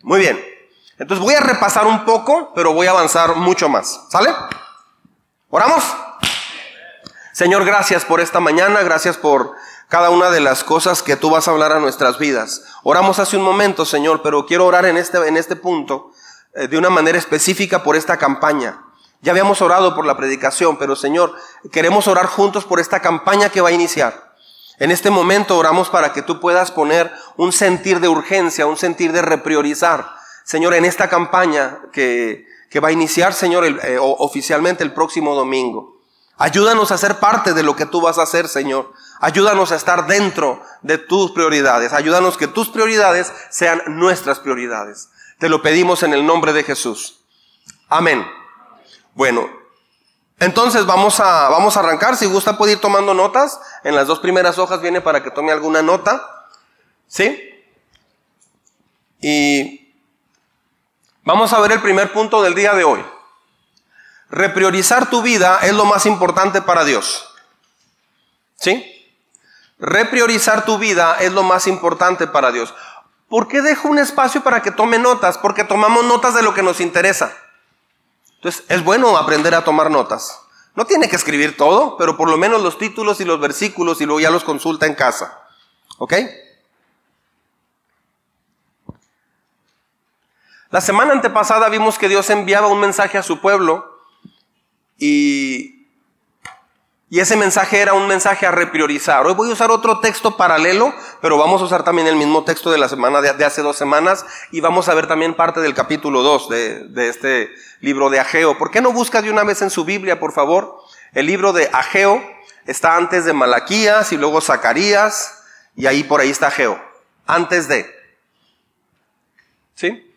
Muy bien. Entonces voy a repasar un poco, pero voy a avanzar mucho más. ¿Sale? ¿Oramos? Señor, gracias por esta mañana, gracias por cada una de las cosas que tú vas a hablar a nuestras vidas. Oramos hace un momento, Señor, pero quiero orar en este punto de una manera específica por esta campaña. Ya habíamos orado por la predicación, pero Señor, queremos orar juntos por esta campaña que va a iniciar. En este momento oramos para que tú puedas poner un sentir de urgencia, un sentir de repriorizar, Señor, en esta campaña que va a iniciar, Señor, oficialmente el próximo domingo. Ayúdanos a ser parte de lo que tú vas a hacer, Señor. Ayúdanos a estar dentro de tus prioridades. Ayúdanos que tus prioridades sean nuestras prioridades. Te lo pedimos en el nombre de Jesús. Amén. Bueno, entonces vamos a arrancar. Si gusta puede ir tomando notas. En las 2 primeras hojas viene para que tome alguna nota. ¿Sí? Y vamos a ver el primer punto del día de hoy. Repriorizar tu vida es lo más importante para Dios. ¿Sí? Repriorizar tu vida es lo más importante para Dios. ¿Por qué dejo un espacio para que tome notas? Porque tomamos notas de lo que nos interesa. Entonces, es bueno aprender a tomar notas. No tiene que escribir todo, pero por lo menos los títulos y los versículos y luego ya los consulta en casa. ¿Ok? La semana antepasada vimos que Dios enviaba un mensaje a su pueblo y ese mensaje era un mensaje a repriorizar. Hoy voy a usar otro texto paralelo, pero vamos a usar también el mismo texto de la semana de hace 2 semanas y vamos a ver también parte del capítulo 2 de este libro de Ageo. ¿Por qué no busca de una vez en su Biblia, por favor? El libro de Ageo está antes de Malaquías y luego Zacarías y ahí por ahí está Ageo. Antes de. ¿Sí?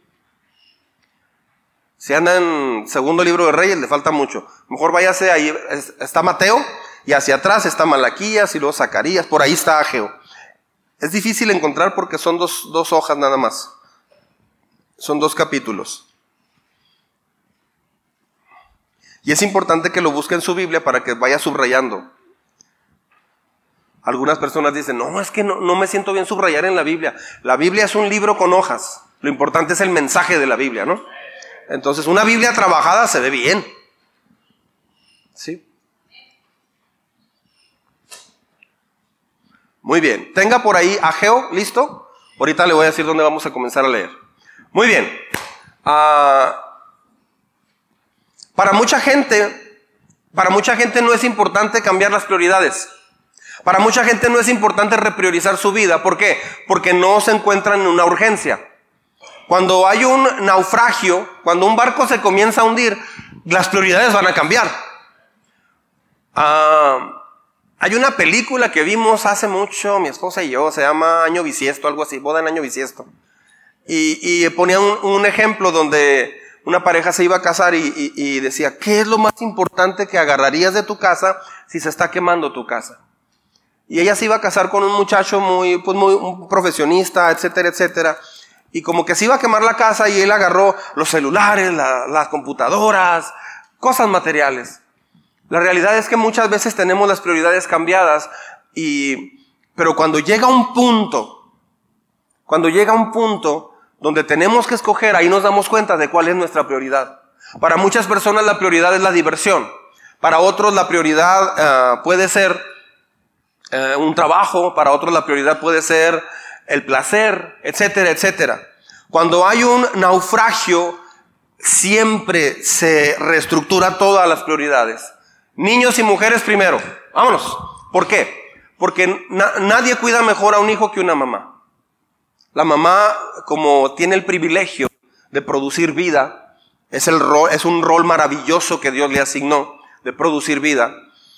Si anda en segundo libro de Reyes, le falta mucho. Mejor váyase ahí, está Mateo, y hacia atrás está Malaquías, y luego Zacarías, por ahí está Ageo. Es difícil encontrar porque son dos hojas nada más. Son 2 capítulos. Y es importante que lo busque en su Biblia para que vaya subrayando. Algunas personas dicen, no, es que no me siento bien subrayar en la Biblia. La Biblia es un libro con hojas. Lo importante es el mensaje de la Biblia, ¿no? Entonces, una Biblia trabajada se ve bien. ¿Sí? Muy bien. Tenga por ahí Ageo, ¿listo? Ahorita le voy a decir dónde vamos a comenzar a leer. Muy bien. Para mucha gente no es importante cambiar las prioridades. Para mucha gente no es importante repriorizar su vida. ¿Por qué? Porque no se encuentran en una urgencia. Cuando hay un naufragio, cuando un barco se comienza a hundir, las prioridades van a cambiar. Hay una película que vimos hace mucho, mi esposa y yo, se llama Año Bisiesto, algo así, Boda en Año Bisiesto. Y ponía un ejemplo donde una pareja se iba a casar y decía, ¿qué es lo más importante que agarrarías de tu casa si se está quemando tu casa? Y ella se iba a casar con un muchacho muy un profesionista, etcétera, etcétera. Y como que se iba a quemar la casa y él agarró los celulares, las computadoras, cosas materiales. La realidad es que muchas veces tenemos las prioridades cambiadas, pero cuando llega un punto donde tenemos que escoger, ahí nos damos cuenta de cuál es nuestra prioridad. Para muchas personas la prioridad es la diversión. Para otros la prioridad puede ser un trabajo, para otros la prioridad puede ser el placer, etcétera, etcétera. Cuando hay un naufragio, siempre se reestructura todas las prioridades. Niños y mujeres primero. Vámonos. ¿Por qué? Porque nadie cuida mejor a un hijo que una mamá. La mamá, como tiene el privilegio de producir vida, es un rol maravilloso que Dios le asignó de producir vida.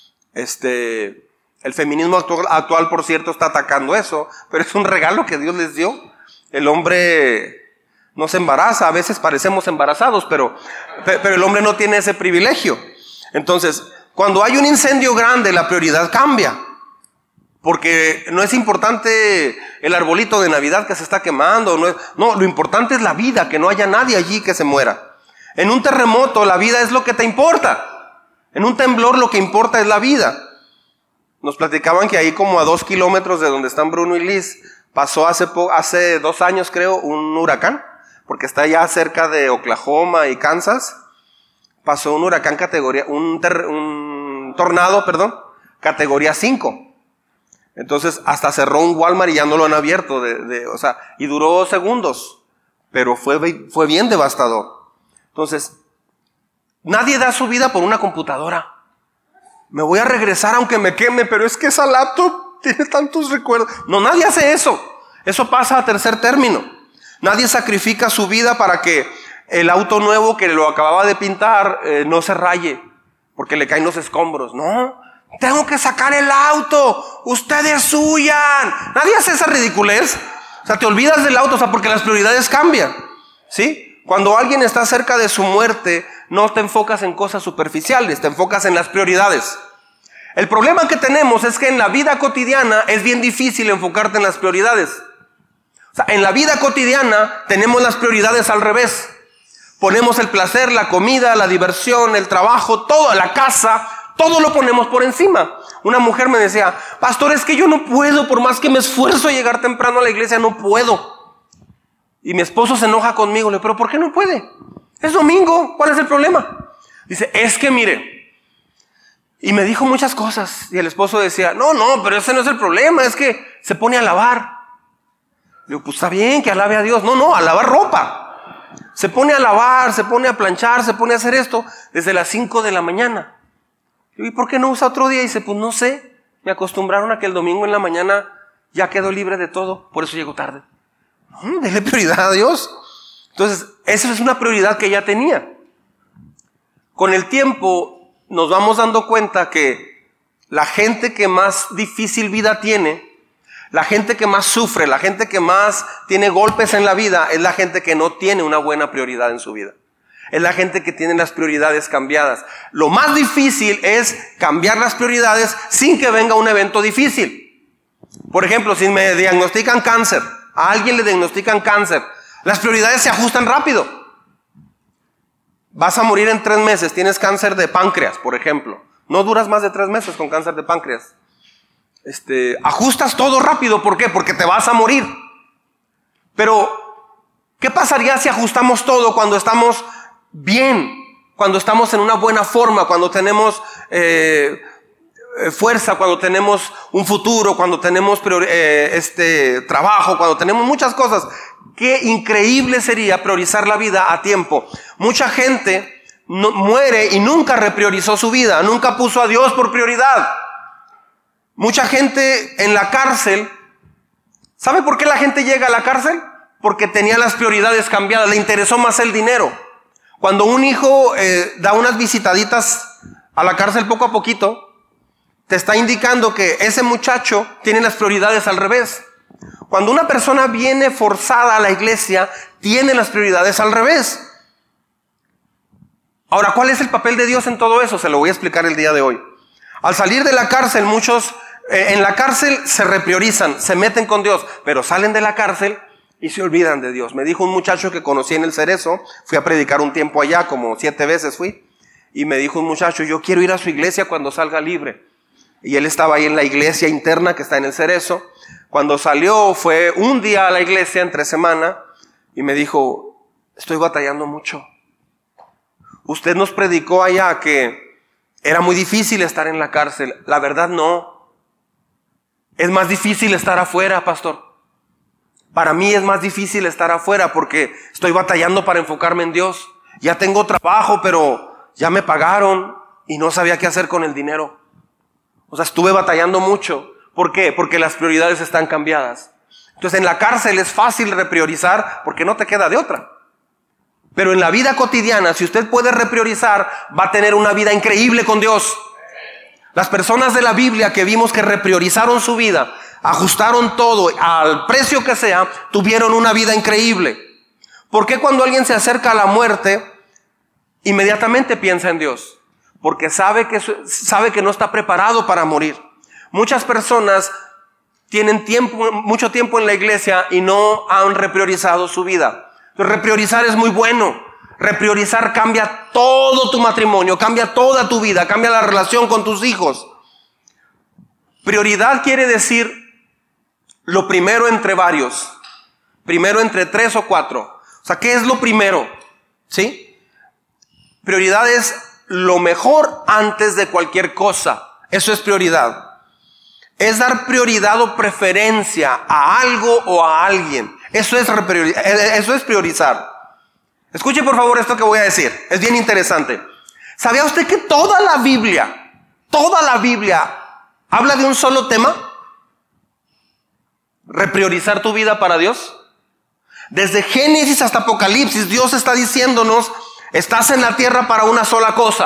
El feminismo actual, por cierto, está atacando eso, pero es un regalo que Dios les dio. El hombre no se embaraza, a veces parecemos embarazados, pero el hombre no tiene ese privilegio. Entonces, cuando hay un incendio grande, la prioridad cambia. Porque no es importante el arbolito de Navidad que se está quemando. No, lo importante es la vida, que no haya nadie allí que se muera. En un terremoto, la vida es lo que te importa. En un temblor, lo que importa es la vida. Nos platicaban que ahí como a 2 kilómetros de donde están Bruno y Liz, pasó hace 2 años creo, un huracán. porque está ya cerca de Oklahoma y Kansas. Pasó un huracán un tornado, categoría 5. Entonces hasta cerró un Walmart y ya no lo han abierto, y duró segundos, pero fue bien devastador. Entonces, nadie da su vida por una computadora. Me voy a regresar aunque me queme, pero es que esa laptop tiene tantos recuerdos. No, nadie hace eso. Eso pasa a tercer término. Nadie sacrifica su vida para que el auto nuevo que lo acababa de pintar no se raye porque le caen los escombros. No, tengo que sacar el auto. Ustedes huyan. Nadie hace esa ridiculez. O sea, te olvidas del auto, porque las prioridades cambian. ¿Sí? Cuando alguien está cerca de su muerte, no te enfocas en cosas superficiales, te enfocas en las prioridades. El problema que tenemos es que en la vida cotidiana es bien difícil enfocarte en las prioridades. O sea, en la vida cotidiana tenemos las prioridades al revés. Ponemos el placer, la comida, la diversión, el trabajo, todo, la casa, todo lo ponemos por encima. Una mujer me decía, pastor, es que yo no puedo, por más que me esfuerzo a llegar temprano a la iglesia, no puedo. Y mi esposo se enoja conmigo. Le digo, ¿pero por qué no puede? Es domingo, ¿cuál es el problema? Dice, es que mire. Y me dijo muchas cosas. Y el esposo decía, no, pero ese no es el problema, es que se pone a lavar. Le digo, pues está bien que alabe a Dios. No, a lavar ropa. Se pone a lavar, se pone a planchar, se pone a hacer esto desde las 5 de la mañana. ¿Y por qué no usa otro día? Y dice, pues no sé, me acostumbraron a que el domingo en la mañana ya quedo libre de todo, por eso llego tarde. Dele prioridad a Dios. Entonces, esa es una prioridad que ella tenía. Con el tiempo nos vamos dando cuenta que la gente que más difícil vida tiene, la gente que más sufre, la gente que más tiene golpes en la vida, es la gente que no tiene una buena prioridad en su vida. Es la gente que tiene las prioridades cambiadas. Lo más difícil es cambiar las prioridades sin que venga un evento difícil. Por ejemplo, si me diagnostican cáncer, a alguien le diagnostican cáncer, las prioridades se ajustan rápido. Vas a morir en 3 meses, tienes cáncer de páncreas, por ejemplo. No duras más de 3 meses con cáncer de páncreas. Ajustas todo rápido, ¿por qué? Porque te vas a morir. Pero, ¿qué pasaría si ajustamos todo cuando estamos bien, cuando estamos en una buena forma, cuando tenemos fuerza, cuando tenemos un futuro, cuando tenemos trabajo, cuando tenemos muchas cosas? Qué increíble sería priorizar la vida a tiempo. Mucha gente muere y nunca repriorizó su vida, nunca puso a Dios por prioridad. Mucha gente en la cárcel, ¿sabe por qué la gente llega a la cárcel? Porque tenía las prioridades cambiadas, le interesó más el dinero. Cuando un hijo da unas visitaditas a la cárcel poco a poquito, te está indicando que ese muchacho tiene las prioridades al revés. Cuando una persona viene forzada a la iglesia, tiene las prioridades al revés. Ahora, ¿cuál es el papel de Dios en todo eso? Se lo voy a explicar el día de hoy. Al salir de la cárcel, muchos en la cárcel se repriorizan, se meten con Dios, pero salen de la cárcel y se olvidan de Dios. Me dijo un muchacho que conocí en el Cerezo, fui a predicar un tiempo allá, como 7 veces fui, y me dijo un muchacho, yo quiero ir a su iglesia cuando salga libre. Y él estaba ahí en la iglesia interna que está en el Cerezo. Cuando salió, fue un día a la iglesia entre semana, y me dijo, estoy batallando mucho. Usted nos predicó allá que era muy difícil estar en la cárcel. La verdad no. Es más difícil estar afuera, pastor. Para mí es más difícil estar afuera porque estoy batallando para enfocarme en Dios. Ya tengo trabajo, pero ya me pagaron y no sabía qué hacer con el dinero. O sea, estuve batallando mucho. ¿Por qué? Porque las prioridades están cambiadas. Entonces en la cárcel es fácil repriorizar porque no te queda de otra. Pero en la vida cotidiana, si usted puede repriorizar, va a tener una vida increíble con Dios. Las personas de la Biblia que vimos que repriorizaron su vida, ajustaron todo al precio que sea, tuvieron una vida increíble. ¿Por qué cuando alguien se acerca a la muerte, inmediatamente piensa en Dios? Porque sabe que no está preparado para morir. Muchas personas tienen mucho tiempo en la iglesia y no han repriorizado su vida. Entonces, repriorizar es muy bueno. Repriorizar cambia todo tu matrimonio, cambia toda tu vida, cambia la relación con tus hijos. Prioridad quiere decir lo primero entre varios, primero entre 3 o 4. O sea, ¿qué es lo primero? ¿Sí? Prioridad es lo mejor antes de cualquier cosa. Eso es prioridad. Es dar prioridad o preferencia a algo o a alguien. Eso es priorizar. Escuche por favor esto que voy a decir. Es bien interesante. ¿Sabía usted que toda la Biblia habla de un solo tema? Repriorizar tu vida para Dios. Desde Génesis hasta Apocalipsis, Dios está diciéndonos, estás en la tierra para una sola cosa.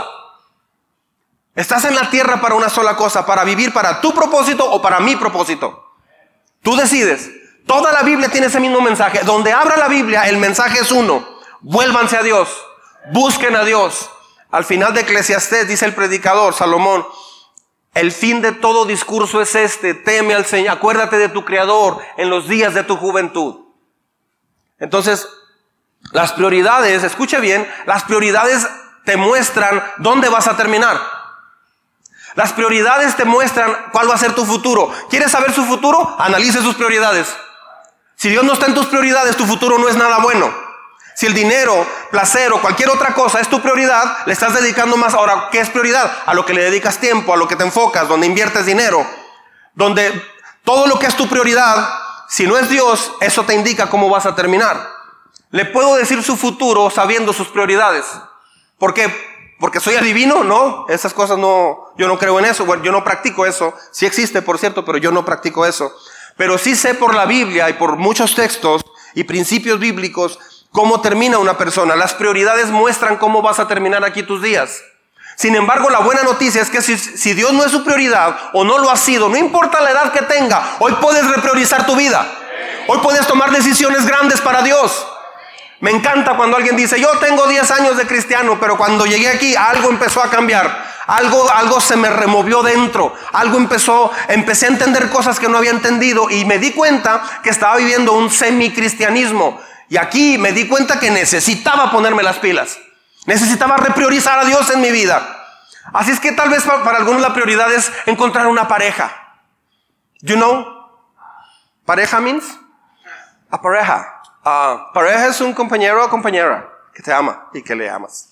Estás en la tierra para una sola cosa, para vivir para tu propósito o para mi propósito. Tú decides. Toda la Biblia tiene ese mismo mensaje. Donde abra la Biblia, el mensaje es uno. Vuélvanse a Dios. Busquen a Dios. Al final de Eclesiastés dice el predicador Salomón, el fin de todo discurso es este: teme al Señor, acuérdate de tu Creador en los días de tu juventud. Entonces, las prioridades, escuche bien, las prioridades te muestran dónde vas a terminar. Las prioridades te muestran cuál va a ser tu futuro. ¿Quieres saber su futuro? Analice sus prioridades. Si Dios no está en tus prioridades, tu futuro no es nada bueno. Si el dinero, placer o cualquier otra cosa es tu prioridad, le estás dedicando más. Ahora, ¿qué es prioridad? A lo que le dedicas tiempo, a lo que te enfocas, donde inviertes dinero. Donde todo lo que es tu prioridad, si no es Dios, eso te indica cómo vas a terminar. ¿Le puedo decir su futuro sabiendo sus prioridades? ¿Por qué? ¿Porque soy adivino? No, esas cosas no, yo no creo en eso. Bueno, yo no practico eso. Sí existe, por cierto, pero yo no practico eso. Pero sí sé por la Biblia y por muchos textos y principios bíblicos cómo termina una persona. Las prioridades muestran cómo vas a terminar aquí tus días. Sin embargo, la buena noticia es que si Dios no es su prioridad o no lo ha sido, no importa la edad que tenga, hoy puedes repriorizar tu vida. Hoy puedes tomar decisiones grandes para Dios. Me encanta cuando alguien dice, yo tengo 10 años de cristiano, pero cuando llegué aquí algo empezó a cambiar. Algo se me removió dentro. Empecé a entender cosas que no había entendido y me di cuenta que estaba viviendo un semicristianismo. Y aquí me di cuenta que necesitaba ponerme las pilas. Necesitaba repriorizar a Dios en mi vida. Así es que tal vez para algunos la prioridad es encontrar una pareja. You know? ¿Pareja means? A pareja. Pareja es un compañero o compañera que te ama y que le amas.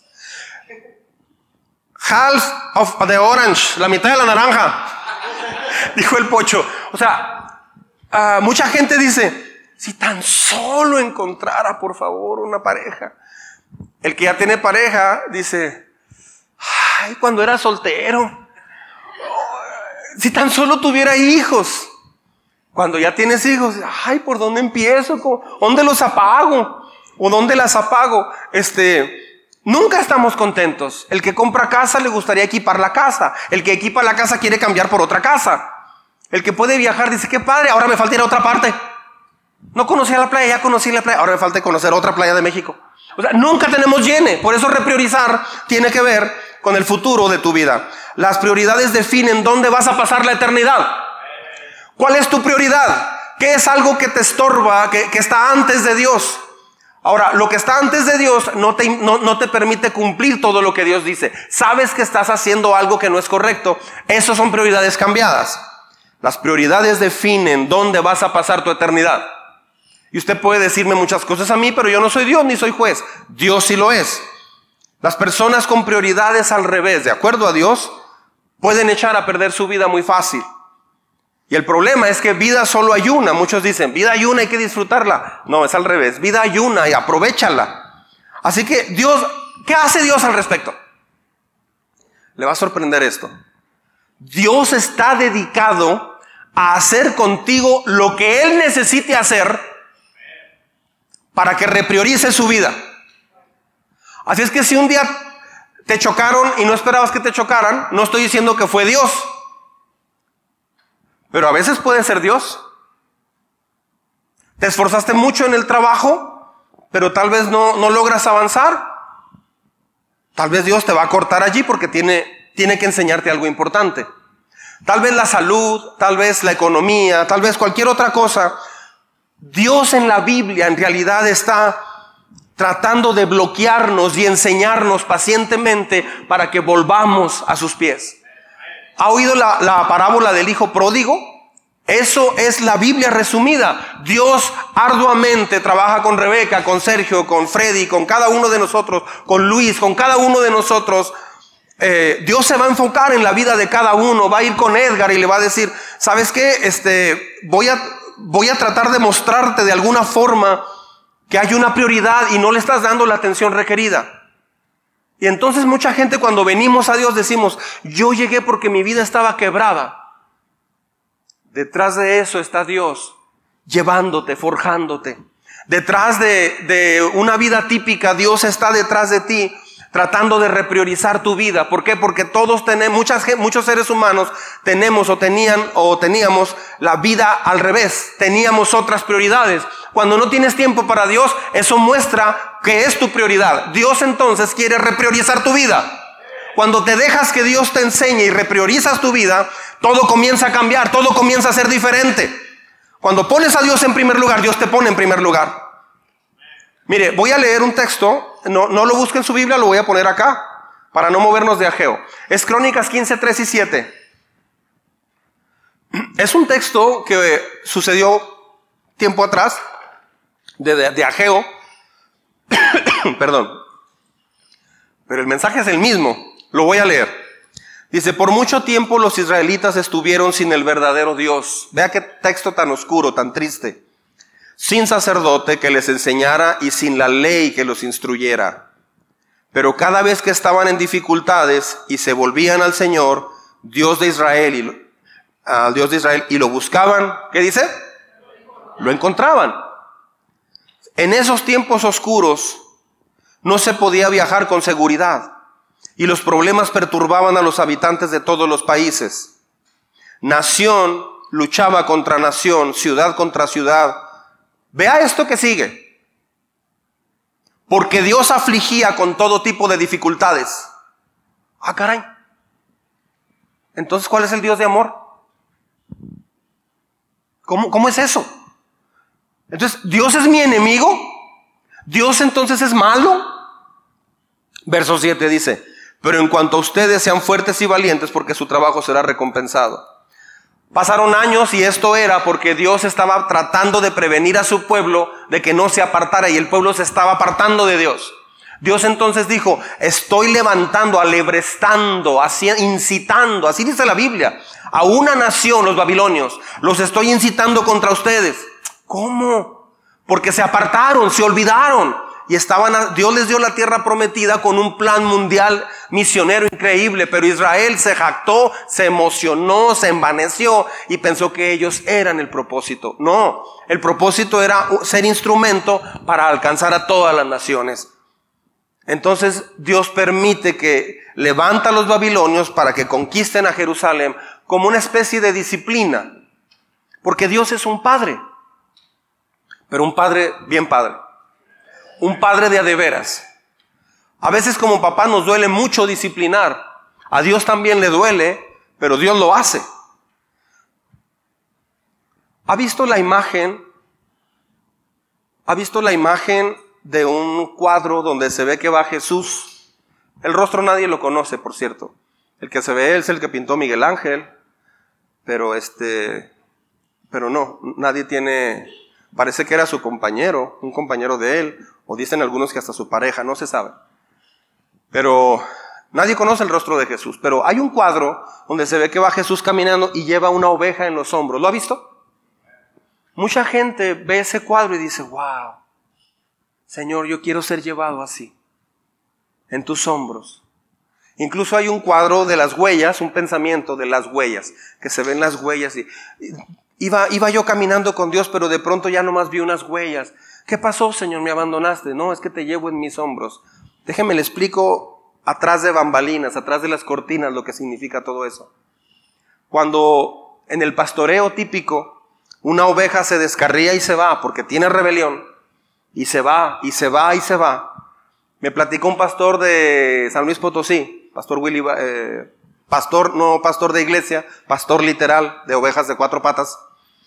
Half of the orange, la mitad de la naranja, dijo el Pocho. O sea, mucha gente dice, si tan solo encontrara, por favor, una pareja. El que ya tiene pareja dice, ay, cuando era soltero, si tan solo tuviera hijos. Cuando ya tienes hijos, ay, ¿por dónde empiezo? ¿Dónde los apago? ¿O dónde las apago? Nunca estamos contentos. El que compra casa le gustaría equipar la casa. El que equipa la casa quiere cambiar por otra casa. El que puede viajar dice, qué padre, ahora me falta ir a otra parte. No conocía la playa, ya conocí la playa, ahora me falta conocer otra playa de México. O sea, nunca tenemos llene. Por eso repriorizar tiene que ver con el futuro de tu vida. Las prioridades definen dónde vas a pasar la eternidad. ¿Cuál es tu prioridad? ¿Qué es algo que te estorba, que está antes de Dios? Ahora, lo que está antes de Dios no te permite cumplir todo lo que Dios dice. Sabes que estás haciendo algo que no es correcto. Esas son prioridades cambiadas. Las prioridades definen dónde vas a pasar tu eternidad. Y usted puede decirme muchas cosas a mí, pero yo no soy Dios ni soy juez. Dios sí lo es. Las personas con prioridades al revés, de acuerdo a Dios, pueden echar a perder su vida muy fácil. Y el problema es que vida solo hay una. Muchos dicen, vida hay una, hay que disfrutarla. No, es al revés. Vida hay una y aprovéchala. Así que Dios, ¿qué hace Dios al respecto? Le va a sorprender esto. Dios está dedicado a hacer contigo lo que Él necesite hacer para que repriorice su vida. Así es que si un día te chocaron y no esperabas que te chocaran, no estoy diciendo que fue Dios. Pero a veces puede ser Dios. Te esforzaste mucho en el trabajo, pero tal vez no logras avanzar. Tal vez Dios te va a cortar allí porque tiene que enseñarte algo importante. Tal vez la salud, tal vez la economía, tal vez cualquier otra cosa. Dios en la Biblia en realidad está tratando de bloquearnos y enseñarnos pacientemente para que volvamos a sus pies. ¿Ha oído la parábola del hijo pródigo? Eso es la Biblia resumida. Dios arduamente trabaja con Rebeca, con Sergio, con Freddy, con cada uno de nosotros, con Luis, con cada uno de nosotros. Dios se va a enfocar en la vida de cada uno. Va a ir con Edgar y le va a decir, ¿sabes qué? Voy a tratar de mostrarte de alguna forma que hay una prioridad y no le estás dando la atención requerida. Y entonces mucha gente, cuando venimos a Dios, decimos, yo llegué porque mi vida estaba quebrada. Detrás de eso está Dios, llevándote, forjándote. Detrás de una vida típica, Dios está detrás de ti, tratando de repriorizar tu vida. ¿Por qué? Porque todos tenemos, muchos seres humanos tenemos teníamos la vida al revés. Teníamos otras prioridades. Cuando no tienes tiempo para Dios, eso muestra que es tu prioridad. Dios entonces quiere repriorizar tu vida. Cuando te dejas que Dios te enseñe y repriorizas tu vida, todo comienza a cambiar, todo comienza a ser diferente. Cuando pones a Dios en primer lugar, Dios te pone en primer lugar. Mire, voy a leer un texto, no lo busque en su Biblia, lo voy a poner acá, para no movernos de Ageo. Es Crónicas 15, 3 y 7. Es un texto que sucedió tiempo atrás, de Ageo. Perdón. Pero el mensaje es el mismo. Lo voy a leer. Dice, por mucho tiempo los israelitas estuvieron sin el verdadero Dios. Vea qué texto tan oscuro, tan triste. Sin sacerdote que les enseñara y sin la ley que los instruyera. Pero cada vez que estaban en dificultades y se volvían al Señor, Dios de Israel, y lo buscaban, ¿qué dice? Lo encontraban. En esos tiempos oscuros no se podía viajar con seguridad. Y los problemas perturbaban a los habitantes de todos los países. Nación luchaba contra nación, ciudad contra ciudad. Vea esto que sigue. Porque Dios afligía con todo tipo de dificultades. Ah, caray. Entonces, ¿cuál es el Dios de amor? ¿Cómo es eso? Entonces, ¿Dios es mi enemigo? ¿Dios entonces es malo? Verso 7 dice, pero en cuanto a ustedes sean fuertes y valientes, porque su trabajo será recompensado. Pasaron años y esto era porque Dios estaba tratando de prevenir a su pueblo de que no se apartara, y el pueblo se estaba apartando de Dios. Dios entonces dijo, estoy levantando, alebrestando, incitando, así dice la Biblia, a una nación, los babilonios, los estoy incitando contra ustedes. ¿Cómo? Porque se apartaron, se olvidaron. Y Dios les dio la tierra prometida con un plan mundial misionero increíble, pero Israel se jactó, se emocionó, se envaneció y pensó que ellos eran el propósito. No, el propósito era ser instrumento para alcanzar a todas las naciones. Entonces Dios permite que levanta a los babilonios para que conquisten a Jerusalén como una especie de disciplina, porque Dios es un padre, pero un padre bien padre. Un padre de a de veras. A veces como papá nos duele mucho disciplinar. A Dios también le duele, pero Dios lo hace. ¿Ha visto la imagen? ¿Ha visto la imagen de un cuadro donde se ve que va Jesús? El rostro nadie lo conoce, por cierto. El que se ve es el que pintó Miguel Ángel, pero no, nadie tiene. Parece que era su compañero, un compañero de él, o dicen algunos que hasta su pareja, no se sabe. Pero nadie conoce el rostro de Jesús. Pero hay un cuadro donde se ve que va Jesús caminando y lleva una oveja en los hombros. ¿Lo ha visto? Mucha gente ve ese cuadro y dice, wow, Señor, yo quiero ser llevado así, en tus hombros. Incluso hay un cuadro de las huellas, un pensamiento de las huellas, que se ven las huellas y Iba yo caminando con Dios, pero de pronto ya nomás vi unas huellas. ¿Qué pasó, Señor? ¿Me abandonaste? No, es que te llevo en mis hombros. Déjeme le explico atrás de bambalinas, atrás de las cortinas, lo que significa todo eso. Cuando en el pastoreo típico, una oveja se descarría y se va porque tiene rebelión, y se va, y se va, y se va. Me platicó un pastor de San Luis Potosí, pastor Willy, no pastor de iglesia, pastor literal de ovejas de 4 patas.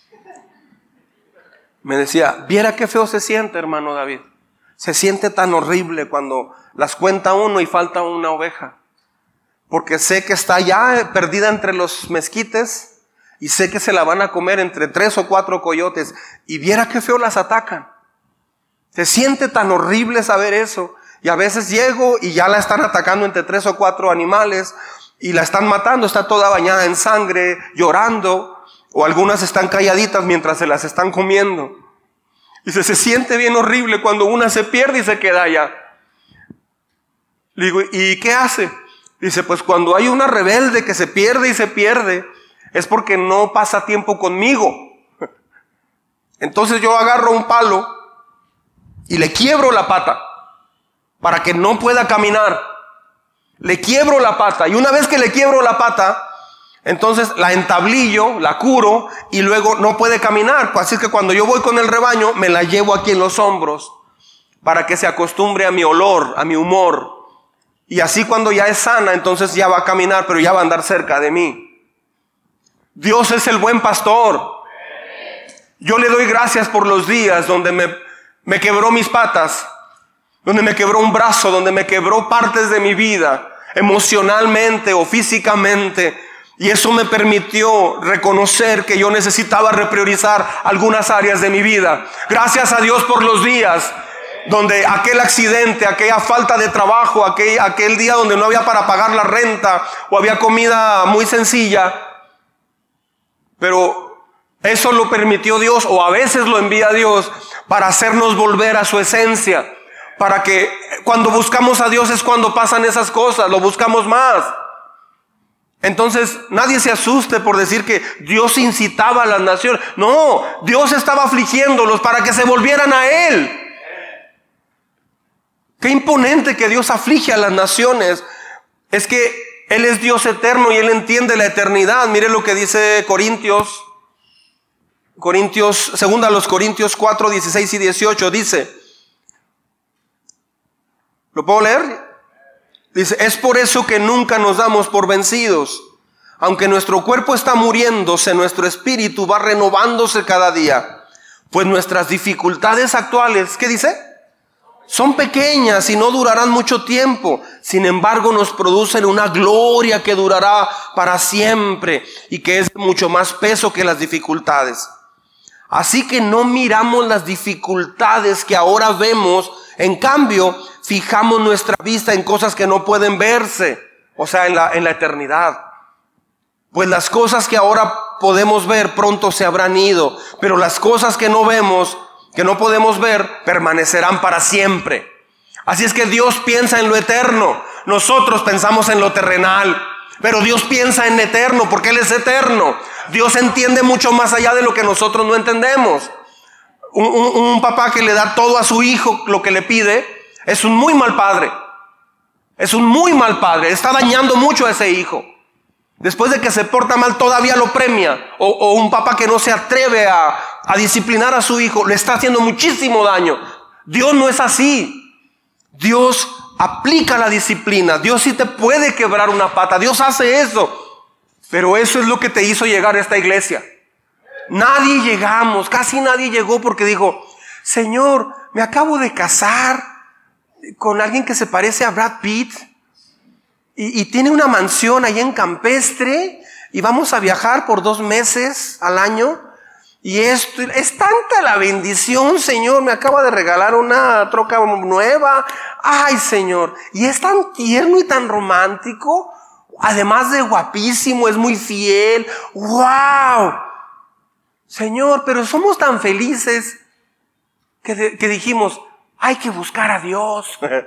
Me decía, viera qué feo se siente, hermano David. Se siente tan horrible cuando las cuenta uno y falta una oveja. Porque sé que está ya perdida entre los mezquites, y sé que se la van a comer entre 3 o 4 coyotes, y viera qué feo las atacan. Se siente tan horrible saber eso. Y a veces llego y ya la están atacando entre 3 o 4 animales y la están matando, está toda bañada en sangre, llorando, o algunas están calladitas mientras se las están comiendo. Y se siente bien horrible cuando una se pierde y se queda allá. Le digo, ¿y qué hace? Dice, pues cuando hay una rebelde que se pierde y se pierde, es porque no pasa tiempo conmigo. Entonces yo agarro un palo y le quiebro la pata para que no pueda caminar. Le quiebro la pata, y una vez que le quiebro la pata, entonces la entablillo, la curo, y luego no puede caminar. Así que cuando yo voy con el rebaño, me la llevo aquí en los hombros para que se acostumbre a mi olor, a mi humor. Y así cuando ya es sana, entonces ya va a caminar, pero ya va a andar cerca de mí. Dios es el buen pastor. Yo le doy gracias por los días donde me quebró mis patas, donde me quebró un brazo, donde me quebró partes de mi vida, emocionalmente o físicamente. Y eso me permitió reconocer que yo necesitaba repriorizar algunas áreas de mi vida. Gracias a Dios por los días donde aquel accidente, aquella falta de trabajo, aquel día donde no había para pagar la renta o había comida muy sencilla. Pero eso lo permitió Dios, o a veces lo envía Dios para hacernos volver a su esencia. Para que cuando buscamos a Dios es cuando pasan esas cosas, lo buscamos más. Entonces nadie se asuste por decir que Dios incitaba a las naciones. No, Dios estaba afligiéndolos para que se volvieran a Él. Qué imponente que Dios aflige a las naciones. Es que Él es Dios eterno y Él entiende la eternidad. Mire lo que dice Corintios, 2 Corintios 4, 16 y 18 dice. ¿Lo puedo leer? Dice, es por eso que nunca nos damos por vencidos. Aunque nuestro cuerpo está muriéndose, nuestro espíritu va renovándose cada día. Pues nuestras dificultades actuales, ¿qué dice? Son pequeñas y no durarán mucho tiempo. Sin embargo, nos producen una gloria que durará para siempre y que es mucho más peso que las dificultades. Así que no miramos las dificultades que ahora vemos. En cambio, fijamos nuestra vista en cosas que no pueden verse, o sea, en la eternidad. Pues las cosas que ahora podemos ver pronto se habrán ido, pero las cosas que no vemos, que no podemos ver, permanecerán para siempre. Así es que Dios piensa en lo eterno, nosotros pensamos en lo terrenal, pero Dios piensa en eterno porque Él es eterno. Dios entiende mucho más allá de lo que nosotros no entendemos. Un papá que le da todo a su hijo lo que le pide es un muy mal padre. Es un muy mal padre. Está dañando mucho a ese hijo. Después de que se porta mal todavía lo premia. O un papá que no se atreve a disciplinar a su hijo le está haciendo muchísimo daño. Dios no es así. Dios aplica la disciplina. Dios sí te puede quebrar una pata. Dios hace eso. Pero eso es lo que te hizo llegar a esta iglesia. Nadie llegamos, casi nadie llegó porque dijo, Señor, me acabo de casar con alguien que se parece a Brad Pitt y tiene una mansión allá en Campestre y vamos a viajar por 2 meses al año y esto es tanta la bendición, Señor, me acaba de regalar una troca nueva, ay Señor, y es tan tierno y tan romántico, además de guapísimo, es muy fiel, wow. Señor, pero somos tan felices que dijimos, hay que buscar a Dios.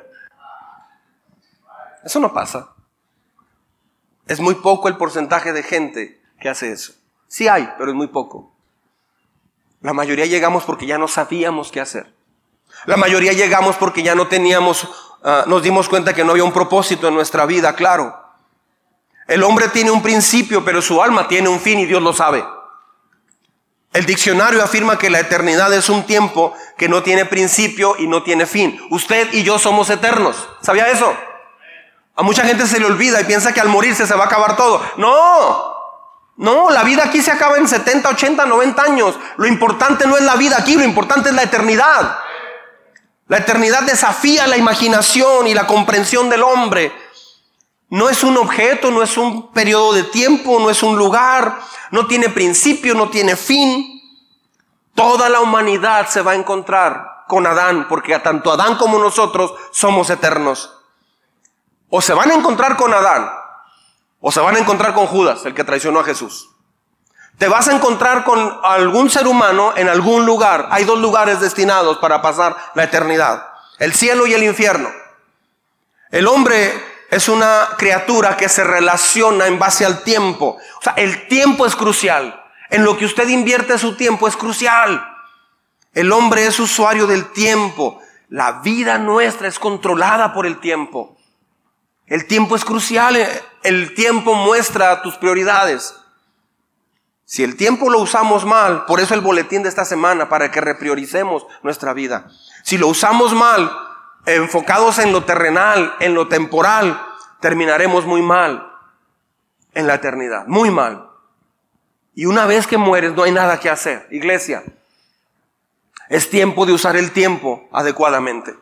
Eso no pasa. Es muy poco el porcentaje de gente que hace eso. Sí hay, pero es muy poco. La mayoría llegamos porque ya no sabíamos qué hacer. La mayoría llegamos porque ya no teníamos, nos dimos cuenta que no había un propósito en nuestra vida, claro. El hombre tiene un principio, pero su alma tiene un fin y Dios lo sabe. El diccionario afirma que la eternidad es un tiempo que no tiene principio y no tiene fin. Usted y yo somos eternos. ¿Sabía eso? A mucha gente se le olvida y piensa que al morirse se va a acabar todo. No, la vida aquí se acaba en 70, 80, 90 años. Lo importante no es la vida aquí, lo importante es la eternidad. La eternidad desafía la imaginación y la comprensión del hombre. No es un objeto, no es un periodo de tiempo, no es un lugar, no tiene principio, no tiene fin. Toda la humanidad se va a encontrar con Adán, porque tanto Adán como nosotros somos eternos. O se van a encontrar con Adán, o se van a encontrar con Judas, el que traicionó a Jesús. Te vas a encontrar con algún ser humano en algún lugar. Hay 2 lugares destinados para pasar la eternidad: el cielo y el infierno. El hombre es una criatura que se relaciona en base al tiempo. O sea, el tiempo es crucial. En lo que usted invierte su tiempo es crucial. El hombre es usuario del tiempo. La vida nuestra es controlada por el tiempo. El tiempo es crucial. El tiempo muestra tus prioridades. Si el tiempo lo usamos mal, por eso el boletín de esta semana, para que reprioricemos nuestra vida. Si lo usamos mal, enfocados en lo terrenal, en lo temporal, terminaremos muy mal en la eternidad, muy mal. Y una vez que mueres no hay nada que hacer. Iglesia, es tiempo de usar el tiempo adecuadamente.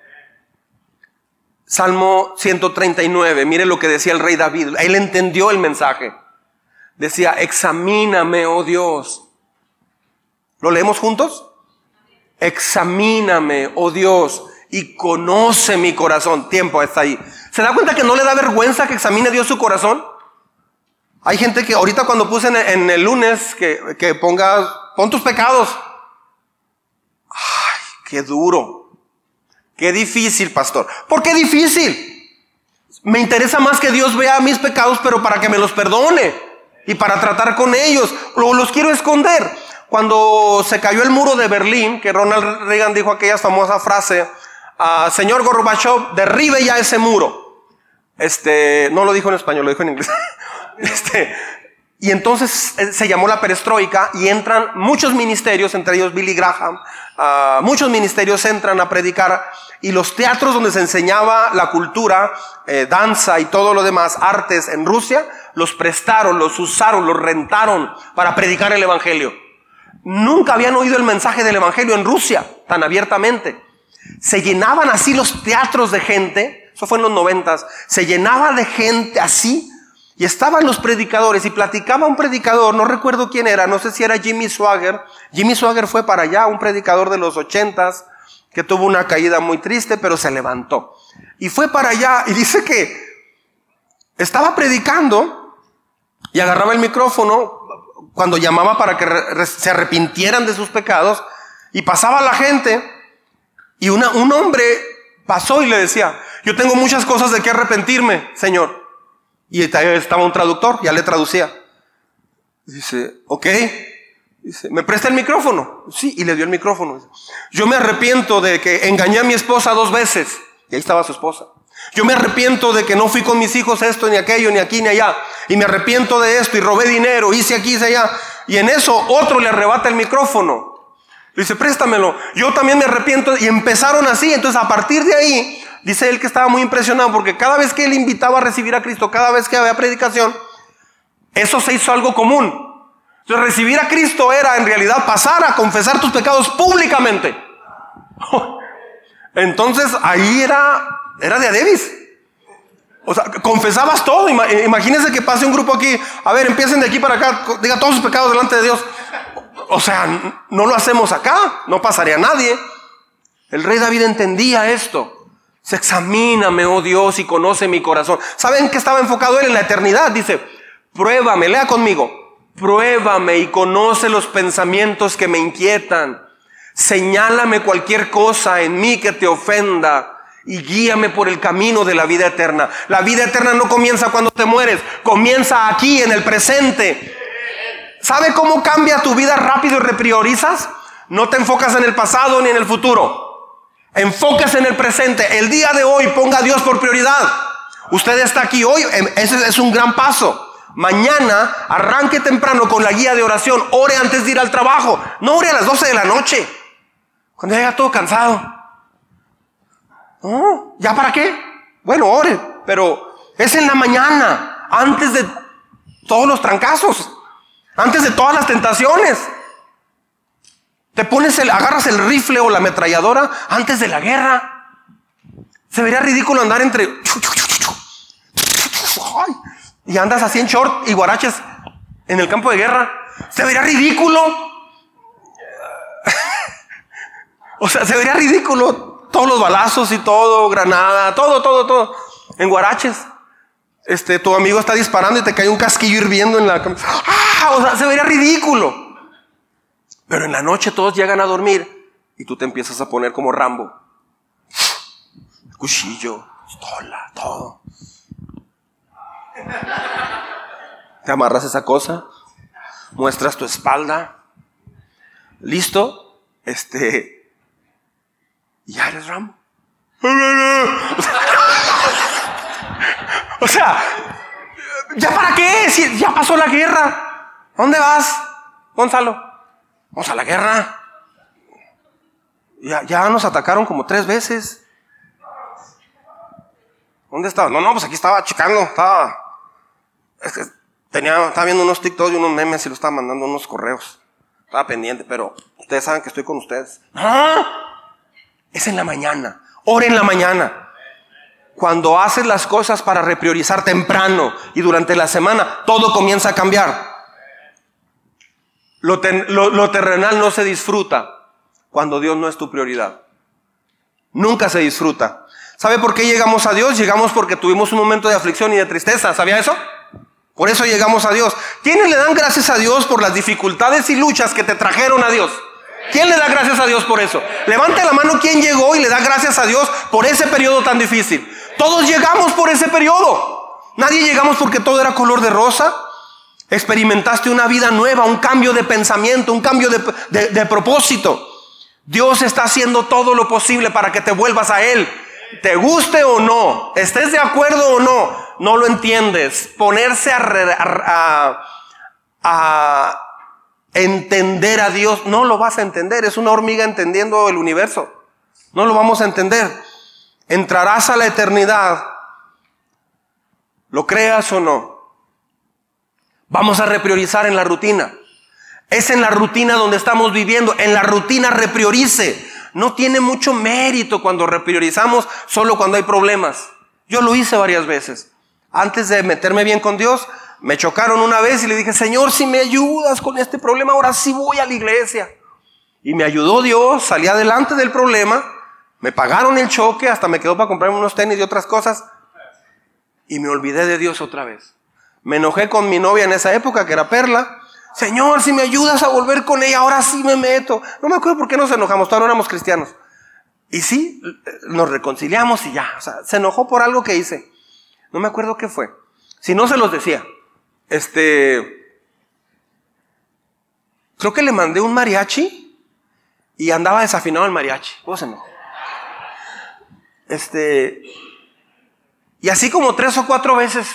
Salmo 139, mire lo que decía el rey David. Él entendió el mensaje. Decía: examíname, oh Dios. ¿Lo leemos juntos? Examíname, oh Dios, y conoce mi corazón. Tiempo, está ahí. ¿Se da cuenta que no le da vergüenza que examine Dios su corazón? Hay gente que ahorita cuando puse en el lunes que pon tus pecados. Ay, qué duro. Qué difícil, pastor. ¿Por qué difícil? Me interesa más que Dios vea mis pecados, pero para que me los perdone y para tratar con ellos. Los quiero esconder. Cuando se cayó el muro de Berlín, que Ronald Reagan dijo aquella famosa frase: señor Gorbachev, derribe ya ese muro. No lo dijo en español, lo dijo en inglés. Y entonces se llamó la perestroika y entran muchos ministerios, entre ellos Billy Graham. Muchos ministerios entran a predicar, y los teatros donde se enseñaba la cultura, danza y todo lo demás, artes en Rusia, los prestaron, los usaron, los rentaron para predicar el evangelio. Nunca habían oído el mensaje del evangelio en Rusia tan abiertamente. Se llenaban así los teatros de gente. Eso fue en los 90s. Se llenaba de gente así. Y estaban los predicadores, y platicaba un predicador, no recuerdo quién era, no sé si era Jimmy Swaggart. Jimmy Swaggart fue para allá, un predicador de los 80s, que tuvo una caída muy triste, pero se levantó. Y fue para allá, y dice que estaba predicando, y agarraba el micrófono cuando llamaba para que se arrepintieran de sus pecados, y pasaba la gente, y un hombre pasó y le decía: yo tengo muchas cosas de qué arrepentirme, Señor. Y estaba un traductor, ya le traducía. Dice: ok. Dice: ¿me presta el micrófono? Sí, y le dio el micrófono. Yo me arrepiento de que engañé a mi esposa 2 veces. Y ahí estaba su esposa. Yo me arrepiento de que no fui con mis hijos esto, ni aquello, ni aquí, ni allá. Y me arrepiento de esto, y robé dinero, hice aquí, hice allá. Y en eso otro le arrebata el micrófono. Dice: préstamelo. Yo también me arrepiento. Y empezaron así. Entonces, a partir de ahí, dice él que estaba muy impresionado, porque cada vez que él invitaba a recibir a Cristo, cada vez que había predicación, eso se hizo algo común. Entonces, recibir a Cristo era en realidad pasar a confesar tus pecados públicamente. Entonces ahí era de a Davis. O sea, confesabas todo. Imagínense que pase un grupo aquí: a ver, empiecen de aquí para acá, diga todos sus pecados delante de Dios. O sea, no lo hacemos acá, no pasaría a nadie. El rey David entendía esto. Se: examíname, oh Dios, y conoce mi corazón. ¿Saben qué estaba enfocado él? En la eternidad. Dice: pruébame, lea conmigo. Pruébame y conoce los pensamientos que me inquietan. Señálame cualquier cosa en mí que te ofenda y guíame por el camino de la vida eterna. La vida eterna no comienza cuando te mueres, comienza aquí en el presente. ¿Sabe cómo cambia tu vida rápido y repriorizas? No te enfocas en el pasado ni en el futuro. Enfóquese en el presente. El día de hoy ponga a Dios por prioridad. Usted está aquí hoy, ese es un gran paso. Mañana arranque temprano con la guía de oración. Ore antes de ir al trabajo. No ore a las 12 de la noche, cuando llega todo cansado. No, ¿ya para qué? Bueno, ore, pero es en la mañana, antes de todos los trancazos, antes de todas las tentaciones. Agarras el rifle o la ametralladora antes de la guerra. Se vería ridículo andar entre ¡ay! Y andas así en short y guaraches en el campo de guerra. Se vería ridículo. O sea, se vería ridículo. Todos los balazos y todo, granada, todo. En guaraches. Tu amigo está disparando y te cae un casquillo hirviendo en la cama. ¡Ah! O sea, se vería ridículo. Pero en la noche todos llegan a dormir y tú te empiezas a poner como Rambo. Cuchillo, pistola, todo. Te amarras esa cosa, muestras tu espalda, listo, y ya eres Rambo. O sea, ¿ya para qué? Si ya pasó la guerra. ¿A dónde vas, Gonzalo? Vamos a la guerra. Ya nos atacaron como 3 veces. ¿Dónde estaba? No, pues aquí estaba checando. Estaba viendo unos TikToks y unos memes y lo estaba mandando unos correos. Estaba pendiente, pero ustedes saben que estoy con ustedes. No, es en la mañana. Ora en la mañana. Cuando haces las cosas para repriorizar temprano y durante la semana, todo comienza a cambiar. Lo terrenal no se disfruta cuando Dios no es tu prioridad. Nunca se disfruta. ¿Sabe por qué llegamos a Dios? Llegamos porque tuvimos un momento de aflicción y de tristeza. ¿Sabía eso? Por eso llegamos a Dios. ¿Quiénes le dan gracias a Dios por las dificultades y luchas que te trajeron a Dios? ¿Quién le da gracias a Dios por eso? Levante la mano quien llegó y le da gracias a Dios por ese periodo tan difícil. Todos llegamos por ese periodo. Nadie llegamos porque todo era color de rosa. Experimentaste una vida nueva, un cambio de pensamiento, un cambio de propósito. Dios está haciendo todo lo posible para que te vuelvas a Él. Te guste o no, estés de acuerdo o no, no lo entiendes. Ponerse a entender a Dios, no lo vas a entender. Es una hormiga entendiendo el universo. No lo vamos a entender. Entrarás a la eternidad, lo creas o no. Vamos a repriorizar en la rutina. Es en la rutina donde estamos viviendo. En la rutina repriorice. No tiene mucho mérito cuando repriorizamos solo cuando hay problemas. Yo lo hice varias veces. Antes de meterme bien con Dios, me chocaron una vez y le dije, Señor, si me ayudas con este problema, ahora sí voy a la iglesia. Y me ayudó Dios, salí adelante del problema, me pagaron el choque, hasta me quedó para comprarme unos tenis y otras cosas. Y me olvidé de Dios otra vez. Me enojé con mi novia en esa época, que era Perla. Señor, si me ayudas a volver con ella, ahora sí me meto. No me acuerdo por qué nos enojamos, todavía no éramos cristianos. Y sí, nos reconciliamos y ya. O sea, se enojó por algo que hice. No me acuerdo qué fue. Si no, se los decía. Creo que le mandé un mariachi y andaba desafinado el mariachi. ¿Cómo se enojó? Y así como 3 o 4 veces.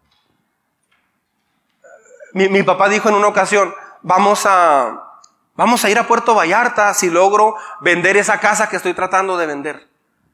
Mi papá dijo en una ocasión, vamos a ir a Puerto Vallarta si logro vender esa casa que estoy tratando de vender.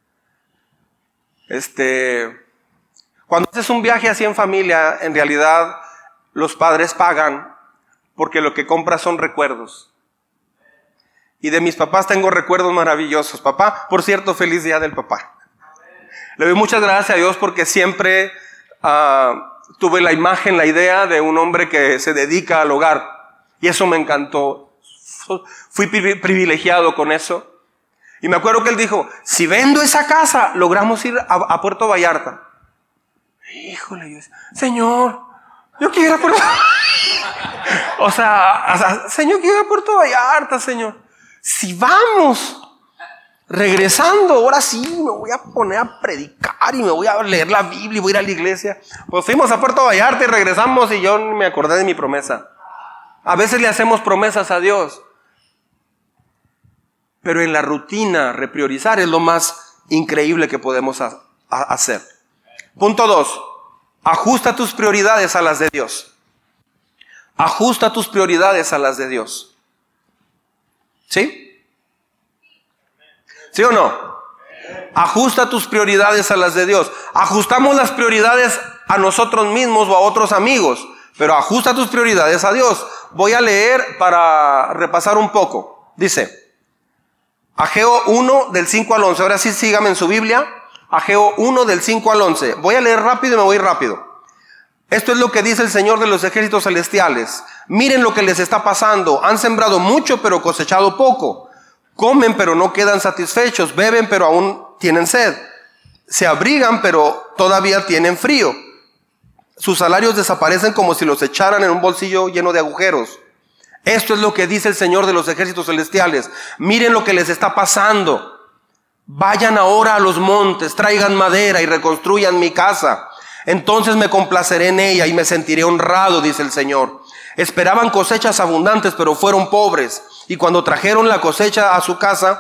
Cuando haces un viaje así en familia, en realidad los padres pagan porque lo que compras son recuerdos. Y de mis papás tengo recuerdos maravillosos. Papá, por cierto, feliz día del papá. Le doy muchas gracias a Dios porque siempre tuve la imagen, la idea de un hombre que se dedica al hogar. Y eso me encantó. Fui privilegiado con eso. Y me acuerdo que él dijo, si vendo esa casa, logramos ir a Puerto Vallarta. Híjole, yo decía, Señor, yo quiero ir a Puerto Vallarta. O sea, Señor, quiero ir a Puerto Vallarta, Señor. Si vamos, regresando, ahora sí me voy a poner a predicar y me voy a leer la Biblia y voy a ir a la iglesia. Pues fuimos a Puerto Vallarta y regresamos y yo me acordé de mi promesa. A veces le hacemos promesas a Dios, pero en la rutina repriorizar es lo más increíble que podemos hacer. Punto 2. Ajusta tus prioridades a las de Dios. Ajusta tus prioridades a las de Dios. ¿Sí? ¿Sí o no? Ajusta tus prioridades a las de Dios. Ajustamos las prioridades a nosotros mismos o a otros amigos, pero ajusta tus prioridades a Dios. Voy a leer para repasar un poco. Dice, Ageo 1 del 5 al 11. Ahora sí sígame en su Biblia. Ageo 1 del 5 al 11. Voy a leer rápido y me voy rápido. Esto es lo que dice el Señor de los ejércitos celestiales. Miren lo que les está pasando. Han sembrado mucho, pero cosechado poco. Comen, pero no quedan satisfechos. Beben, pero aún tienen sed. Se abrigan, pero todavía tienen frío. Sus salarios desaparecen como si los echaran en un bolsillo lleno de agujeros. Esto es lo que dice el Señor de los ejércitos celestiales. Miren lo que les está pasando. Vayan ahora a los montes, traigan madera y reconstruyan mi casa. Entonces me complaceré en ella y me sentiré honrado, dice el Señor. Esperaban cosechas abundantes, pero fueron pobres. Y cuando trajeron la cosecha a su casa,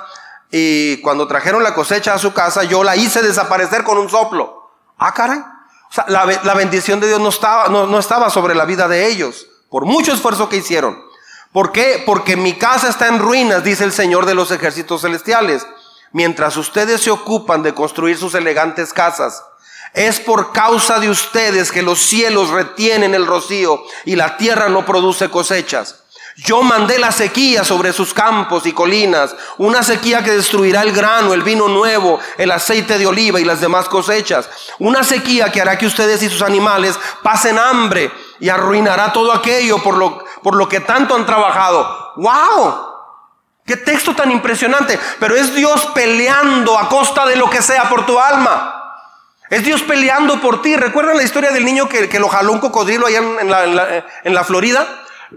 yo la hice desaparecer con un soplo. Ah, caray. O sea, la bendición de Dios no estaba sobre la vida de ellos, por mucho esfuerzo que hicieron. ¿Por qué? Porque mi casa está en ruinas, dice el Señor de los ejércitos celestiales. Mientras ustedes se ocupan de construir sus elegantes casas, es por causa de ustedes que los cielos retienen el rocío y la tierra no produce cosechas. Yo mandé la sequía sobre sus campos y colinas, una sequía que destruirá el grano, el vino nuevo, el aceite de oliva y las demás cosechas. Una sequía que hará que ustedes y sus animales pasen hambre y arruinará todo aquello por lo que tanto han trabajado. ¡Wow! ¡Qué texto tan impresionante! Pero es Dios peleando a costa de lo que sea por tu alma. Es Dios peleando por ti. ¿Recuerdan la historia del niño que lo jaló un cocodrilo allá en la Florida?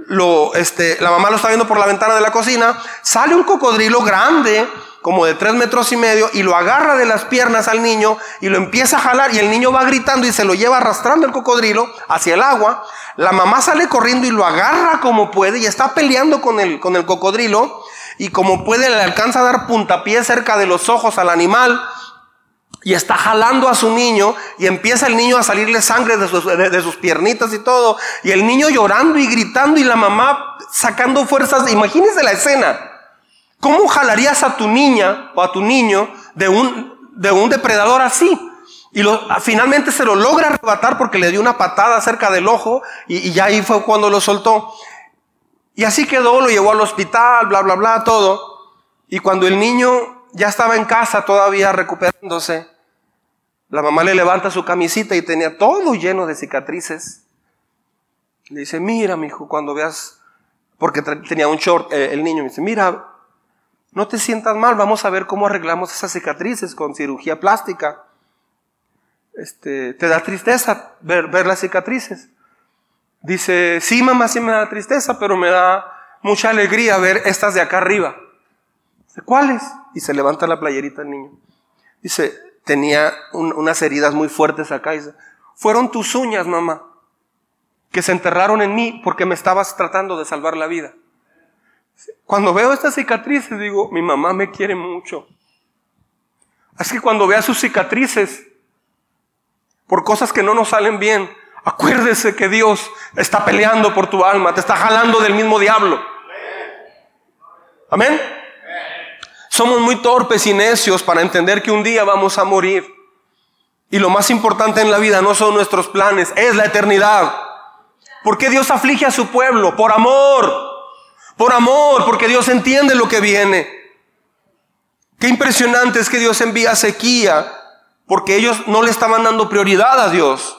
La mamá lo está viendo por la ventana de la cocina. Sale un cocodrilo grande, como de 3,5 metros, y lo agarra de las piernas al niño y lo empieza a jalar, y el niño va gritando y se lo lleva arrastrando el cocodrilo hacia el agua. La mamá sale corriendo y lo agarra como puede y está peleando con el cocodrilo, y como puede le alcanza a dar puntapié cerca de los ojos al animal. Y está jalando a su niño, y empieza el niño a salirle sangre de sus piernitas y todo. Y el niño llorando y gritando, y la mamá sacando fuerzas. Imagínense la escena. ¿Cómo jalarías a tu niña o a tu niño de un depredador así? Y finalmente se lo logra arrebatar porque le dio una patada cerca del ojo, y ya ahí fue cuando lo soltó. Y así quedó, lo llevó al hospital, bla, bla, bla, todo. Y cuando el niño ya estaba en casa todavía recuperándose, la mamá le levanta su camisita y tenía todo lleno de cicatrices. Le dice: mira, mijo, cuando veas, porque tenía un short, el niño me dice: mira, no te sientas mal, vamos a ver cómo arreglamos esas cicatrices con cirugía plástica. ¿Te da tristeza ver las cicatrices? Dice: sí, mamá, sí me da tristeza, pero me da mucha alegría ver estas de acá arriba. Dice: ¿cuáles? Y se levanta la playerita el niño. Dice: tenía unas heridas muy fuertes acá. Dice: fueron tus uñas, mamá, que se enterraron en mí porque me estabas tratando de salvar la vida. Cuando veo estas cicatrices digo: mi mamá me quiere mucho. Así que cuando vea sus cicatrices por cosas que no nos salen bien, acuérdese que Dios está peleando por tu alma, te está jalando del mismo diablo. Amén. Somos muy torpes y necios para entender que un día vamos a morir. Y lo más importante en la vida no son nuestros planes, es la eternidad. ¿Por qué Dios aflige a su pueblo? Por amor. Por amor, porque Dios entiende lo que viene. Qué impresionante es que Dios envía sequía, porque ellos no le estaban dando prioridad a Dios.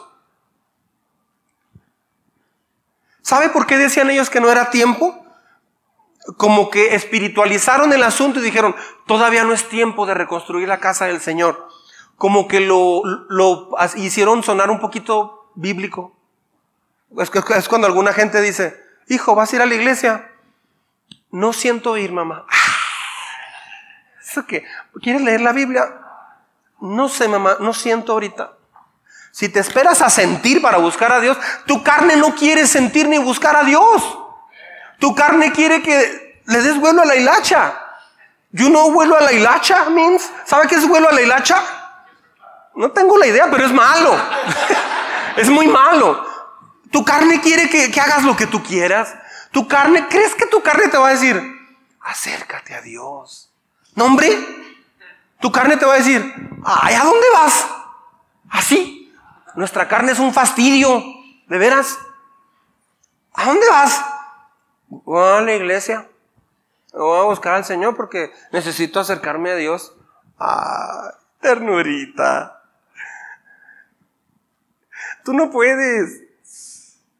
¿Sabe por qué decían ellos que no era tiempo? Como que espiritualizaron el asunto y dijeron: todavía no es tiempo de reconstruir la casa del Señor. Como que lo hicieron sonar un poquito bíblico. Es cuando alguna gente dice: hijo, ¿vas a ir a la iglesia? No siento ir, mamá. ¿Eso qué? ¿Quieres leer la Biblia? No sé, mamá, no siento ahorita. Si te esperas a sentir para buscar a Dios, tu carne no quiere sentir ni buscar a Dios. Tu carne quiere que le des vuelo a la hilacha. You know vuelo a la hilacha means? ¿Sabe qué es vuelo a la hilacha? No tengo la idea, pero es malo. Es muy malo. Tu carne quiere que hagas lo que tú quieras. ¿Crees que tu carne te va a decir: acércate a Dios? No, hombre. Tu carne te va a decir: ay, ¿a dónde vas? Así. Nuestra carne es un fastidio, de veras. ¿A dónde vas? Voy a la iglesia. Voy a buscar al Señor porque necesito acercarme a Dios. Ah, ternurita. Tú no puedes.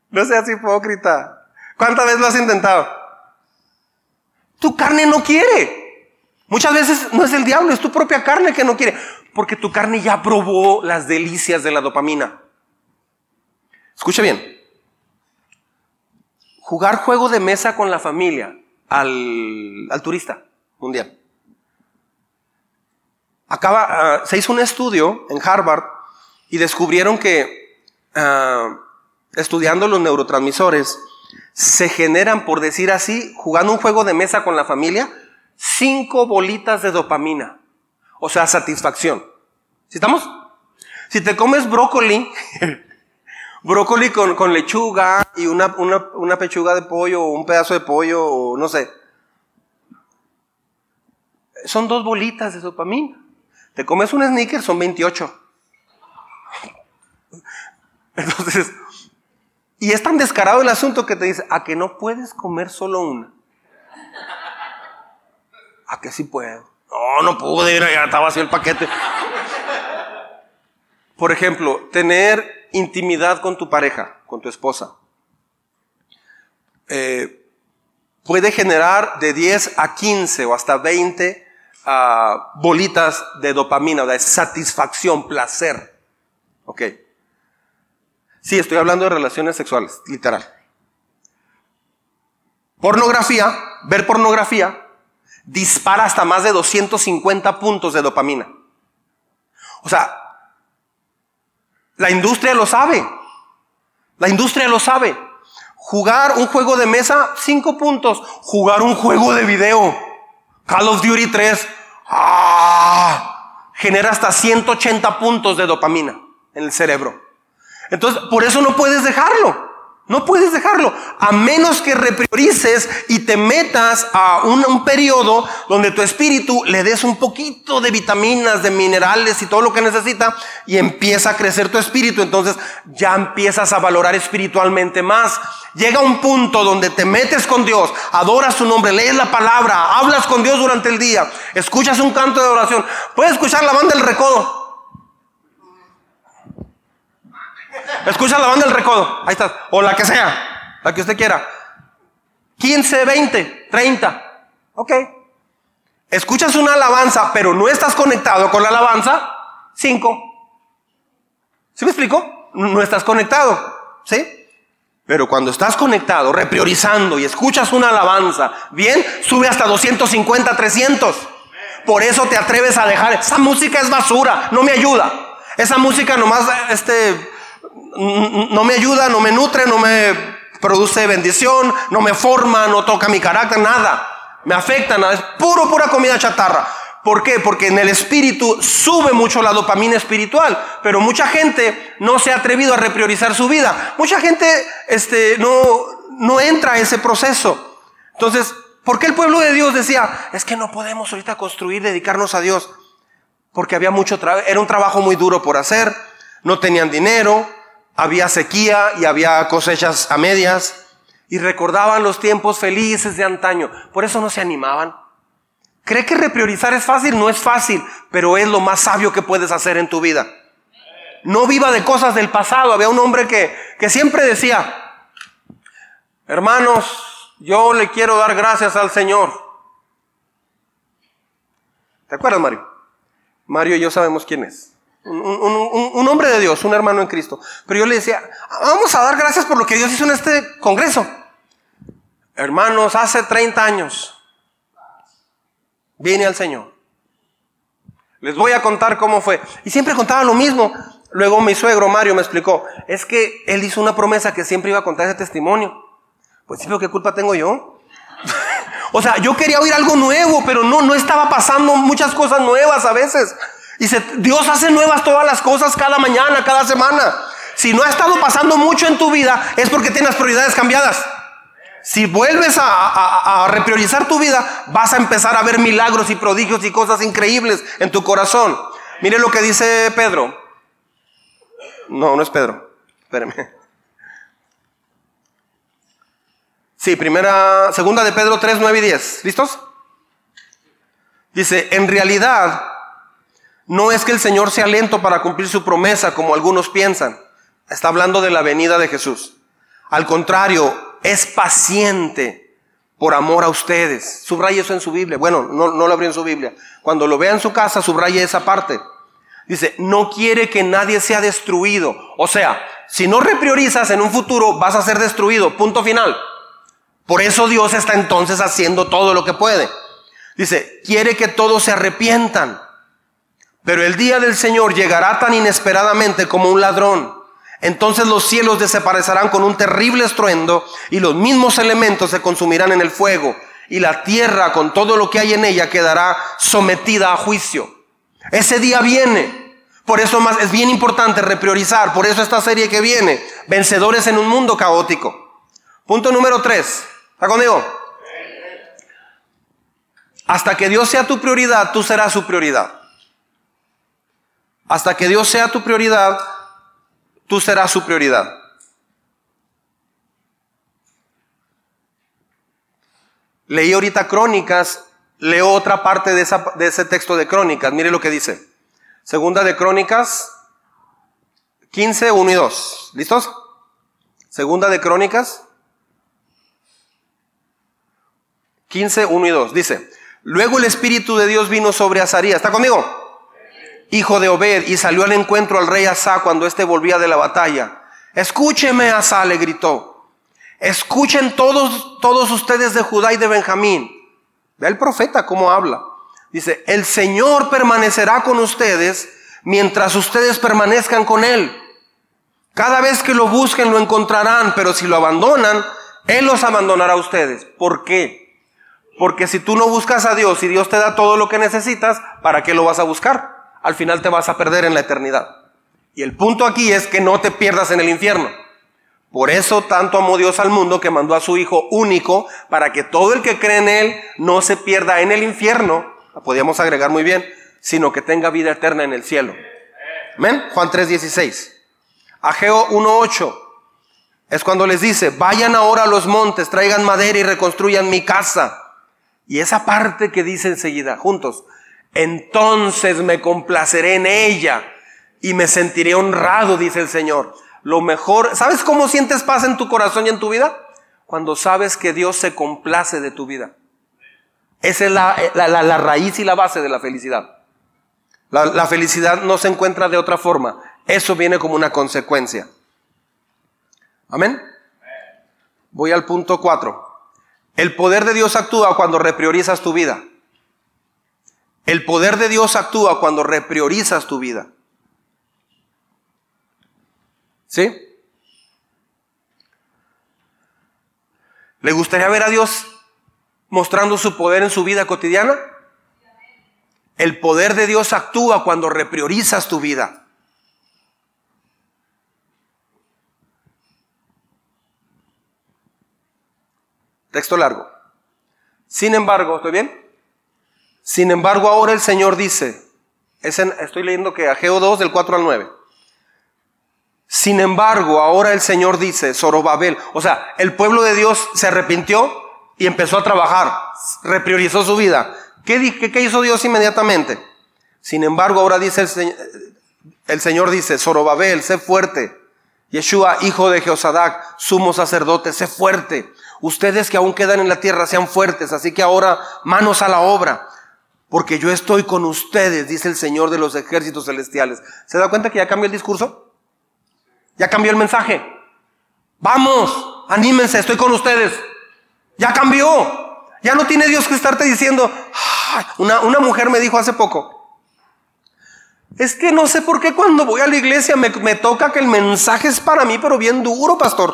No seas hipócrita. ¿Cuántas veces lo has intentado? Tu carne no quiere. Muchas veces no es el diablo, es tu propia carne que no quiere. Porque tu carne ya probó las delicias de la dopamina. Escuche bien. Jugar juego de mesa con la familia al turista mundial. Se hizo un estudio en Harvard y descubrieron que estudiando los neurotransmisores se generan, por decir así, jugando un juego de mesa con la familia, 5 bolitas de dopamina. O sea, satisfacción. ¿Sí estamos? Si te comes brócoli con lechuga y una pechuga de pollo o un pedazo de pollo o no sé, son 2 bolitas de dopamina. Te comes un Snickers, son 28. Entonces, y es tan descarado el asunto que te dice, ¿a que no puedes comer solo una? ¿A que sí puedo? No pude, ya estaba vacío el paquete. Por ejemplo, tener intimidad con tu pareja, con tu esposa. Puede generar de 10 a 15 o hasta 20 bolitas de dopamina, de satisfacción, placer. Ok. Sí, estoy hablando de relaciones sexuales, literal. Pornografía, ver pornografía, dispara hasta más de 250 puntos de dopamina. O sea, la industria lo sabe. La industria lo sabe. Jugar un juego de mesa, 5 puntos. Jugar un juego de video, Call of Duty 3, genera hasta 180 puntos de dopamina en el cerebro. Entonces, por eso no puedes dejarlo. No puedes dejarlo, a menos que repriorices y te metas a un periodo donde tu espíritu le des un poquito de vitaminas, de minerales y todo lo que necesita y empieza a crecer tu espíritu. Entonces ya empiezas a valorar espiritualmente más. Llega un punto donde te metes con Dios, adoras su nombre, lees la palabra, hablas con Dios durante el día, escuchas un canto de oración. Puedes escuchar la banda del Recodo. Escucha la banda del Recodo, ahí está, o la que sea, la que usted quiera. 15, 20, 30, ok. Escuchas una alabanza, pero no estás conectado con la alabanza, 5. ¿Sí me explico? No estás conectado, ¿sí? Pero cuando estás conectado, repriorizando y escuchas una alabanza, bien, sube hasta 250, 300. Por eso te atreves a dejar, esa música es basura, no me ayuda. Esa música nomás, no me ayuda, no me nutre, no me produce bendición, no me forma, no toca mi carácter, nada. Me afecta, nada. Es pura comida chatarra. ¿Por qué? Porque en el espíritu sube mucho la dopamina espiritual, pero mucha gente no se ha atrevido a repriorizar su vida. Mucha gente no entra a ese proceso. Entonces, ¿por qué el pueblo de Dios decía, es que no podemos ahorita construir, dedicarnos a Dios? Porque había mucho trabajo, era un trabajo muy duro por hacer, no tenían dinero, había sequía y había cosechas a medias y recordaban los tiempos felices de antaño. Por eso no se animaban. ¿Cree que repriorizar es fácil? No es fácil, pero es lo más sabio que puedes hacer en tu vida. No viva de cosas del pasado. Había un hombre que siempre decía, hermanos, yo le quiero dar gracias al Señor. ¿Te acuerdas, Mario? Mario y yo sabemos quién es. Un hombre de Dios, un hermano en Cristo. Pero yo le decía, vamos a dar gracias por lo que Dios hizo en este congreso. Hermanos, hace 30 años vine al Señor. Les voy a contar cómo fue. Y siempre contaba lo mismo. Luego mi suegro Mario me explicó, es que él hizo una promesa que siempre iba a contar ese testimonio. Pues sí, pero ¿qué culpa tengo yo? O sea, yo quería oír algo nuevo, pero no estaba pasando muchas cosas nuevas a veces. Y Dios hace nuevas todas las cosas cada mañana, cada semana. Si no ha estado pasando mucho en tu vida, es porque tienes prioridades cambiadas. Si vuelves a repriorizar tu vida, vas a empezar a ver milagros y prodigios y cosas increíbles en tu corazón. Mire lo que dice Pedro. No es Pedro. Espérame. Sí, segunda de Pedro 3, 9 y 10. ¿Listos? Dice, en realidad, no es que el Señor sea lento para cumplir su promesa, como algunos piensan. Está hablando de la venida de Jesús. Al contrario, es paciente por amor a ustedes. Subraye eso en su Biblia. Bueno, no lo abrió en su Biblia. Cuando lo vea en su casa, subraye esa parte. Dice, no quiere que nadie sea destruido. O sea, si no repriorizas, en un futuro vas a ser destruido. Punto final. Por eso Dios está entonces haciendo todo lo que puede. Dice, quiere que todos se arrepientan. Pero el día del Señor llegará tan inesperadamente como un ladrón. Entonces los cielos desaparecerán con un terrible estruendo y los mismos elementos se consumirán en el fuego. Y la tierra con todo lo que hay en ella quedará sometida a juicio. Ese día viene. Por eso es bien importante repriorizar. Por eso esta serie que viene, Vencedores en un mundo caótico. Punto número 3. ¿Está conmigo? Hasta que Dios sea tu prioridad, tú serás su prioridad. Hasta que Dios sea tu prioridad, tú serás su prioridad. Leí ahorita Crónicas, leo otra parte de ese texto de Crónicas. Mire lo que dice. Segunda de Crónicas 15, 1 y 2. ¿Listos? Segunda de Crónicas 15, 1 y 2. Dice, luego el Espíritu de Dios vino sobre Azarías. ¿Está conmigo? Hijo de Obed, y salió al encuentro al rey Asa cuando éste volvía de la batalla. Escúcheme, Asa, le gritó. Escuchen todos ustedes de Judá y de Benjamín. Ve el profeta cómo habla. Dice, el Señor permanecerá con ustedes mientras ustedes permanezcan con Él. Cada vez que lo busquen lo encontrarán, pero si lo abandonan, Él los abandonará a ustedes. ¿Por qué? Porque si tú no buscas a Dios y Dios te da todo lo que necesitas, ¿para qué lo vas a buscar? Al final te vas a perder en la eternidad. Y el punto aquí es que no te pierdas en el infierno. Por eso tanto amó Dios al mundo que mandó a su Hijo único para que todo el que cree en Él no se pierda en el infierno, la podíamos agregar muy bien, sino que tenga vida eterna en el cielo. Amén. Juan 3:16. Ageo 1:8 es cuando les dice, vayan ahora a los montes, traigan madera y reconstruyan mi casa. Y esa parte que dice enseguida, juntos, entonces me complaceré en ella y me sentiré honrado, dice el Señor. Lo mejor, ¿sabes cómo sientes paz en tu corazón y en tu vida? Cuando sabes que Dios se complace de tu vida. Esa es la raíz y la base de la felicidad. La felicidad no se encuentra de otra forma. Eso viene como una consecuencia. Amén. Voy al punto 4. El poder de Dios actúa cuando repriorizas tu vida. El poder de Dios actúa cuando repriorizas tu vida. ¿Sí? ¿Le gustaría ver a Dios mostrando su poder en su vida cotidiana? El poder de Dios actúa cuando repriorizas tu vida. Texto largo. Sin embargo, ¿estoy bien? Sin embargo, ahora el Señor dice, estoy leyendo que Ageo 2 del 4 al 9. Sin embargo, ahora el Señor dice, Zorobabel, o sea, el pueblo de Dios se arrepintió y empezó a trabajar, repriorizó su vida. ¿Qué hizo Dios inmediatamente? Sin embargo, ahora dice el Señor dice, Zorobabel, sé fuerte. Yeshua, hijo de Jehosadac, sumo sacerdote, sé fuerte. Ustedes que aún quedan en la tierra, sean fuertes, así que ahora manos a la obra. Porque yo estoy con ustedes, dice el Señor de los ejércitos celestiales. ¿Se da cuenta que ya cambió el discurso? Ya cambió el mensaje. Vamos, anímense, estoy con ustedes. Ya cambió. Ya no tiene Dios que estarte diciendo. Una mujer me dijo hace poco, es que no sé por qué cuando voy a la iglesia me toca que el mensaje es para mí, pero bien duro, pastor.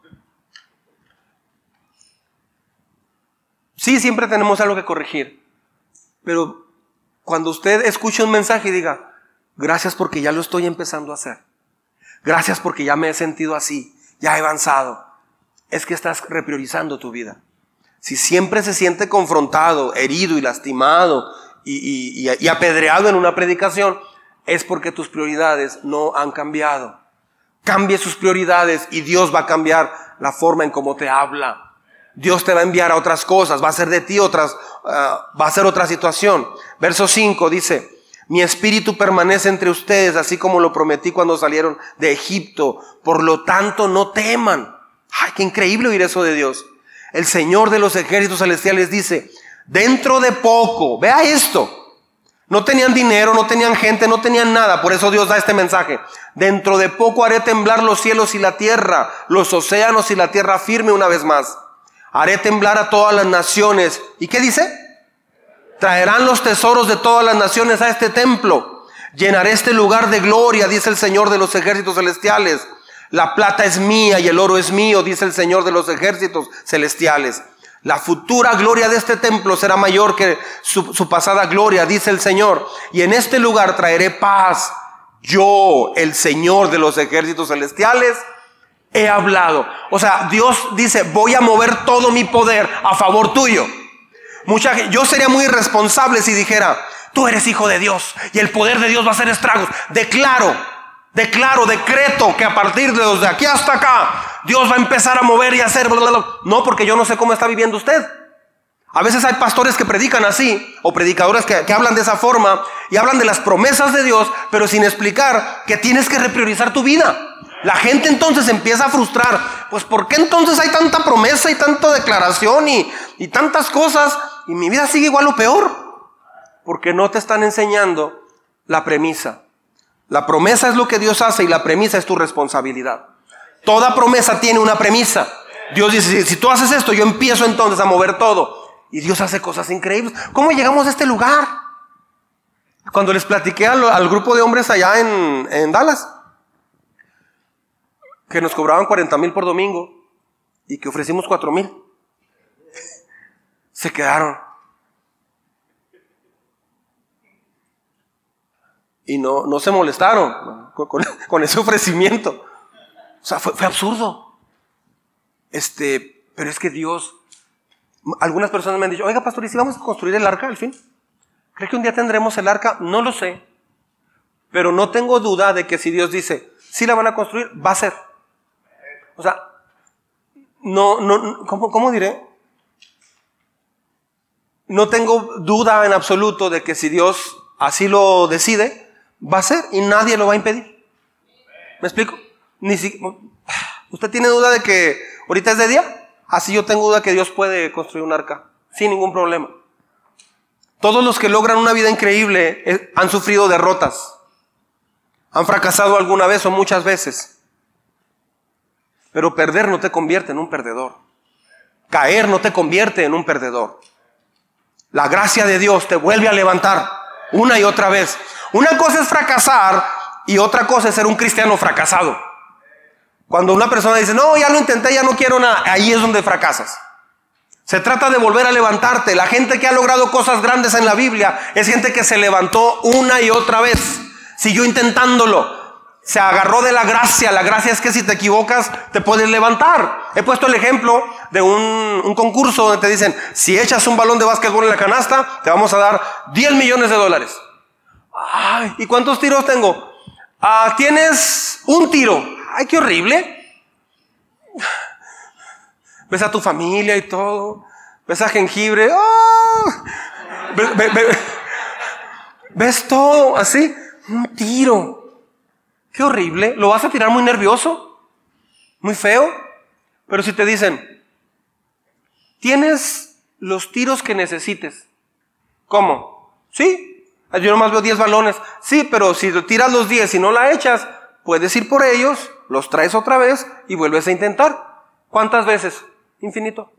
Sí, siempre tenemos algo que corregir. Pero cuando usted escuche un mensaje y diga, gracias porque ya lo estoy empezando a hacer. Gracias porque ya me he sentido así, ya he avanzado. Es que estás repriorizando tu vida. Si siempre se siente confrontado, herido y lastimado y apedreado en una predicación, es porque tus prioridades no han cambiado. Cambie sus prioridades y Dios va a cambiar la forma en cómo te habla. Dios te va a enviar a otras cosas, va a ser de ti va a ser otra situación. Verso 5 dice, mi espíritu permanece entre ustedes, así como lo prometí cuando salieron de Egipto. Por lo tanto, no teman. Ay, qué increíble oír eso de Dios. El Señor de los ejércitos celestiales dice, dentro de poco, vea esto. No tenían dinero, no tenían gente, no tenían nada. Por eso Dios da este mensaje. Dentro de poco haré temblar los cielos y la tierra, los océanos y la tierra firme una vez más. Haré temblar a todas las naciones. ¿Y qué dice? Traerán los tesoros de todas las naciones a este templo. Llenaré este lugar de gloria, dice el Señor de los ejércitos celestiales. La plata es mía y el oro es mío, dice el Señor de los ejércitos celestiales. La futura gloria de este templo será mayor que su pasada gloria, dice el Señor. Y en este lugar traeré paz. Yo, el Señor de los ejércitos celestiales, he hablado. O sea, Dios dice, voy a mover todo mi poder a favor tuyo. Yo sería muy irresponsable si dijera, tú eres hijo de Dios y el poder de Dios va a hacer estragos. Decreto que a partir de aquí hasta acá Dios va a empezar a mover y a hacer No, porque yo no sé cómo está viviendo usted. A veces hay pastores que predican así, o predicadores que hablan de esa forma y hablan de las promesas de Dios, pero sin explicar que tienes que repriorizar tu vida. La gente entonces empieza a frustrar. Pues ¿por qué entonces hay tanta promesa y tanta declaración y tantas cosas y mi vida sigue igual o peor? Porque no te están enseñando la premisa. La promesa es lo que Dios hace y la premisa es tu responsabilidad. Toda promesa tiene una premisa. Dios dice, si tú haces esto, yo empiezo entonces a mover todo. Y Dios hace cosas increíbles. ¿Cómo llegamos a este lugar? Cuando les platiqué al grupo de hombres allá en Dallas, que nos cobraban 40,000 por domingo y que ofrecimos 4,000, se quedaron. Y no se molestaron con ese ofrecimiento. O sea, fue absurdo. Pero es que Dios... Algunas personas me han dicho, oiga pastor, ¿y si vamos a construir el arca al fin? ¿Cree que un día tendremos el arca? No lo sé. Pero no tengo duda de que si Dios dice, sí la van a construir, va a ser. O sea, ¿cómo diré? No tengo duda en absoluto de que si Dios así lo decide, va a ser y nadie lo va a impedir. ¿Me explico? ¿Usted tiene duda de que ahorita es de día? Así yo tengo duda que Dios puede construir un arca sin ningún problema. Todos los que logran una vida increíble han sufrido derrotas. Han fracasado alguna vez o muchas veces. Pero perder no te convierte en un perdedor. Caer no te convierte en un perdedor. La gracia de Dios te vuelve a levantar una y otra vez. Una cosa es fracasar y otra cosa es ser un cristiano fracasado. Cuando una persona dice, no, ya lo intenté, ya no quiero nada, ahí es donde fracasas. Se trata de volver a levantarte. La gente que ha logrado cosas grandes en la Biblia es gente que se levantó una y otra vez. Siguió intentándolo. Se agarró de la gracia. La gracia es que si te equivocas, te puedes levantar. He puesto el ejemplo de un concurso donde te dicen, si echas un balón de básquetbol en la canasta, te vamos a dar $10 millones. Ay, ¿y cuántos tiros tengo? Tienes un tiro. Ay, qué horrible. Ves a tu familia y todo. Ves a jengibre. ¡Oh! Ves todo así. Un tiro. Qué horrible. ¿Lo vas a tirar muy nervioso? Muy feo. Pero si te dicen, tienes los tiros que necesites. ¿Cómo? Sí. Yo nomás veo 10 balones. Sí, pero si tiras los 10 y no la echas, puedes ir por ellos, los traes otra vez y vuelves a intentar. ¿Cuántas veces? Infinito.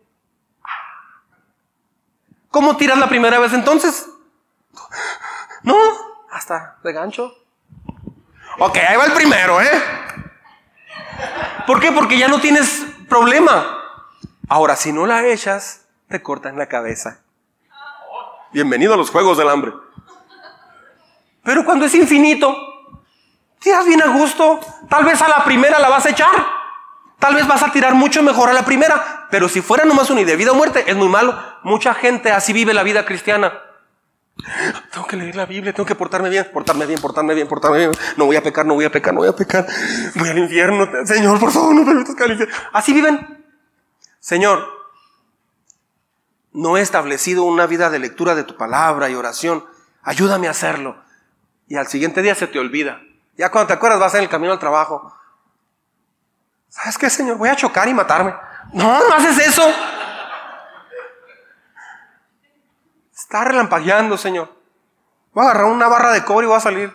¿Cómo tiras la primera vez entonces? No, hasta de gancho. Ok, ahí va el primero, ¿Por qué? Porque ya no tienes problema. Ahora, si no la echas, te cortan la cabeza. Bienvenido a los Juegos del Hambre. Pero cuando es infinito, tiras bien a gusto. Tal vez a la primera la vas a echar. Tal vez vas a tirar mucho mejor a la primera. Pero si fuera nomás una de vida o muerte, es muy malo. Mucha gente así vive la vida cristiana. Tengo que leer la Biblia, tengo que portarme bien. No voy a pecar. Voy al infierno. Señor, por favor, no permitas que al infierno. Así viven. Señor, no he establecido una vida de lectura de tu palabra y oración. Ayúdame a hacerlo. Y al siguiente día se te olvida. Ya cuando te acuerdas vas en el camino al trabajo. ¿Sabes qué, Señor? Voy a chocar y matarme. No, no haces eso. Está relampagueando, Señor. Voy a agarrar una barra de cobre y voy a salir.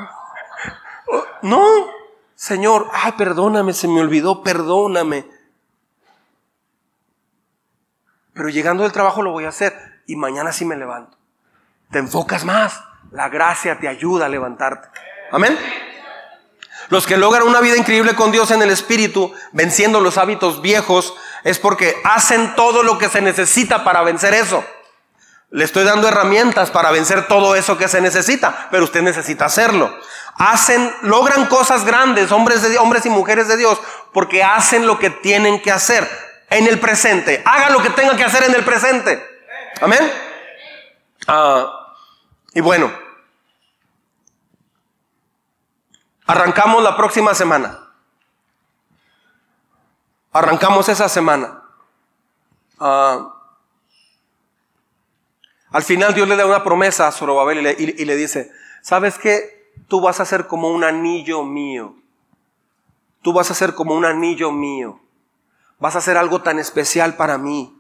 No, Señor, ay, perdóname, se me olvidó, perdóname. Pero llegando del trabajo lo voy a hacer y mañana sí me levanto. Te enfocas más. La gracia te ayuda a levantarte. Amén. Los que logran una vida increíble con Dios en el Espíritu, venciendo los hábitos viejos, es porque hacen todo lo que se necesita para vencer eso. Le estoy dando herramientas para vencer todo eso que se necesita, pero usted necesita hacerlo. Logran cosas grandes, hombres y mujeres de Dios, porque hacen lo que tienen que hacer en el presente. Haga lo que tenga que hacer en el presente. Amén. Y bueno, arrancamos la próxima semana. Arrancamos esa semana. Al final Dios le da una promesa a Zorobabel y le dice: ¿sabes qué? Tú vas a ser como un anillo mío. Tú vas a ser como un anillo mío. Vas a hacer algo tan especial para mí.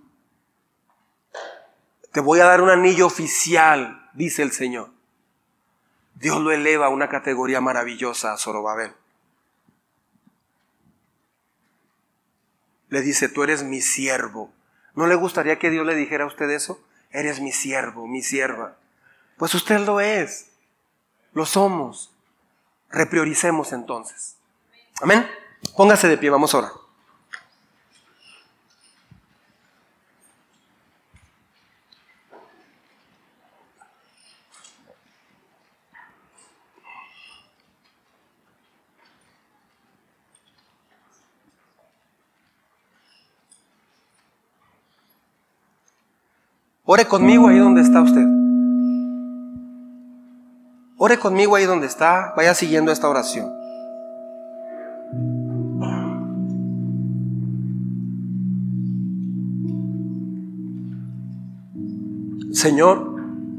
Te voy a dar un anillo oficial, dice el Señor. Dios lo eleva a una categoría maravillosa a Zorobabel. Le dice: tú eres mi siervo. ¿No le gustaría que Dios le dijera a usted eso? Eres mi siervo, mi sierva. Pues usted lo es. Lo somos. Reprioricemos entonces. Amén. Póngase de pie, vamos a orar. Ore conmigo ahí donde está usted. Ore conmigo ahí donde está. Vaya siguiendo esta oración. Señor,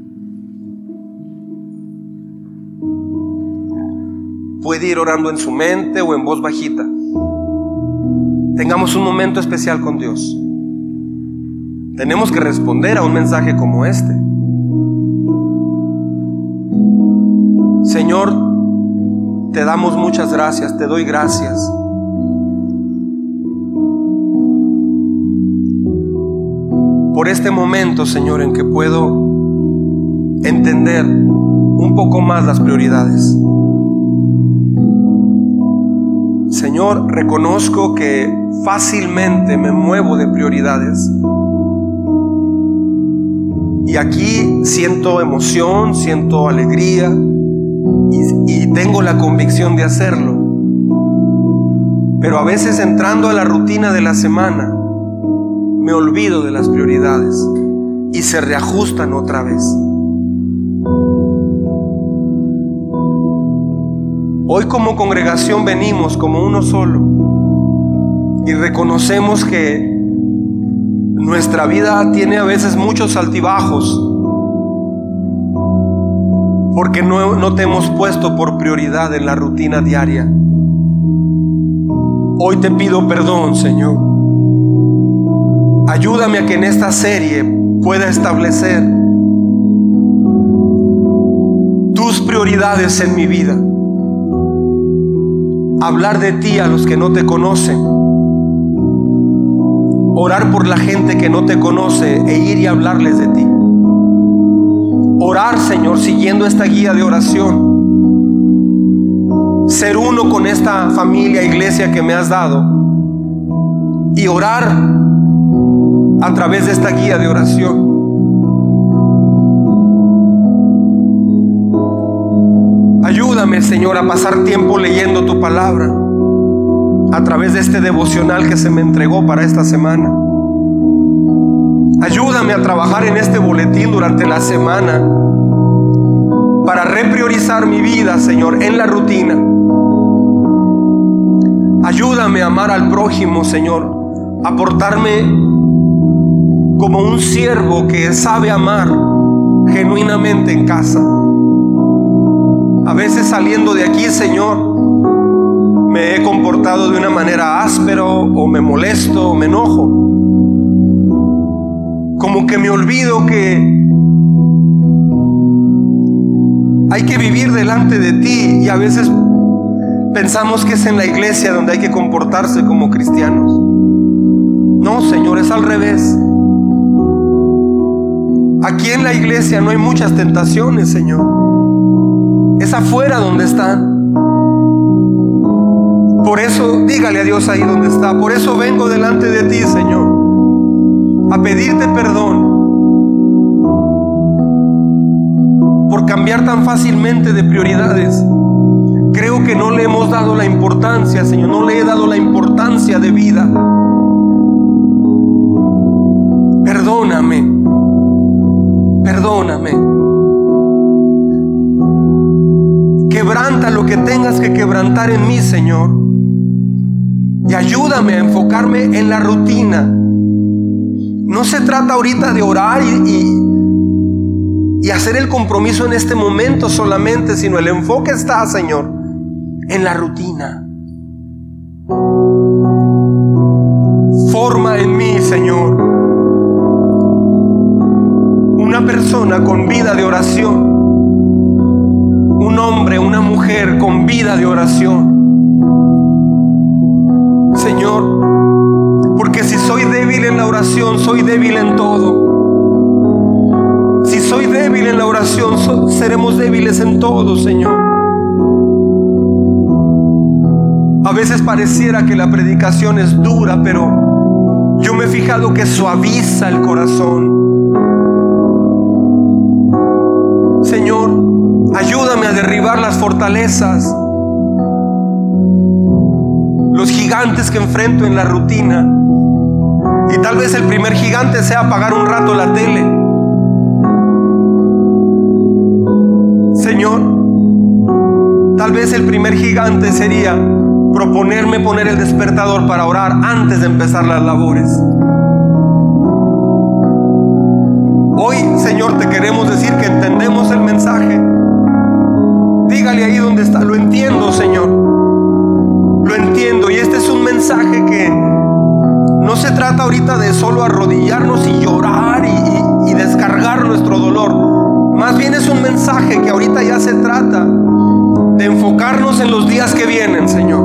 puede ir orando en su mente o en voz bajita. Tengamos un momento especial con Dios. Tenemos que responder a un mensaje como este. Señor, te damos muchas gracias, te doy gracias. Por este momento, Señor, en que puedo entender un poco más las prioridades. Señor, reconozco que fácilmente me muevo de prioridades. Y aquí siento emoción, siento alegría y tengo la convicción de hacerlo. Pero a veces entrando a la rutina de la semana, me olvido de las prioridades y se reajustan otra vez. Hoy como congregación venimos como uno solo y reconocemos que nuestra vida tiene a veces muchos altibajos porque no te hemos puesto por prioridad en la rutina diaria. Hoy te pido perdón, Señor. Ayúdame a que en esta serie pueda establecer tus prioridades en mi vida. Hablar de ti a los que no te conocen. Orar por la gente que no te conoce e ir y hablarles de ti. Orar, Señor, siguiendo esta guía de oración. Ser uno con esta familia, iglesia que me has dado. Y orar a través de esta guía de oración. Ayúdame, Señor, a pasar tiempo leyendo tu palabra a través de este devocional que se me entregó para esta semana. Ayúdame a trabajar en este boletín durante la semana para repriorizar mi vida, Señor, en la rutina. Ayúdame a amar al prójimo, Señor, a portarme como un siervo que sabe amar genuinamente en casa. A veces saliendo de aquí, Señor, me he comportado de una manera áspera o me molesto o me enojo. Como que me olvido que hay que vivir delante de ti, y a veces pensamos que es en la iglesia donde hay que comportarse como cristianos. No, Señor, es al revés. Aquí en la iglesia no hay muchas tentaciones, Señor. Es afuera donde están. Por eso, dígale a Dios ahí donde está. Por eso vengo delante de ti, Señor, a pedirte perdón por cambiar tan fácilmente de prioridades. Creo que no le hemos dado la importancia, Señor. No le he dado la importancia de vida. Perdóname. Perdóname. Quebranta lo que tengas que quebrantar en mí, Señor. Y ayúdame a enfocarme en la rutina. No se trata ahorita de orar y hacer el compromiso en este momento solamente, sino el enfoque está, Señor, en la rutina. Forma en mí, Señor, una persona con vida de oración, un hombre, una mujer con vida de oración, Señor, porque si soy débil en la oración, soy débil en todo. Si soy débil en la oración, seremos débiles en todo, Señor. A veces pareciera que la predicación es dura, pero yo me he fijado que suaviza el corazón. Señor, ayúdame a derribar las fortalezas, los gigantes que enfrento en la rutina. Y tal vez el primer gigante sea apagar un rato la tele. Señor, tal vez el primer gigante sería proponerme poner el despertador para orar antes de empezar las labores. Hoy, Señor, te queremos decir que entendemos el mensaje. Dígale ahí donde está: lo entiendo, Señor, lo entiendo. Y este es un mensaje que no se trata ahorita de solo arrodillarnos y llorar y descargar nuestro dolor. Más bien es un mensaje que ahorita ya se trata de enfocarnos en los días que vienen, Señor.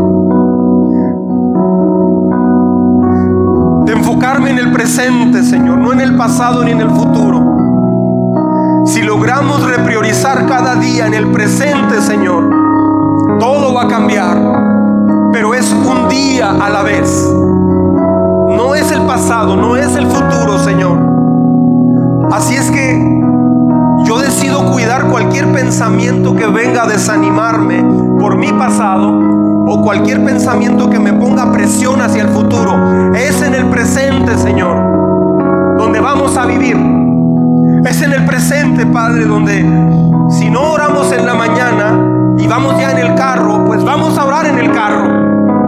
De enfocarme en el presente, Señor, no en el pasado ni en el futuro. Si logramos repriorizar cada día en el presente, Señor, todo va a cambiar. Pero es un día a la vez. No es el pasado, no es el futuro, Señor. Así es que yo decido cuidar cualquier pensamiento que venga a desanimarme por mi pasado, o cualquier pensamiento que me ponga presión hacia el futuro. Es en el presente, Señor, donde vamos a vivir. Es en el presente, Padre, donde si no oramos en la mañana y vamos ya en el carro, pues vamos a orar en el carro.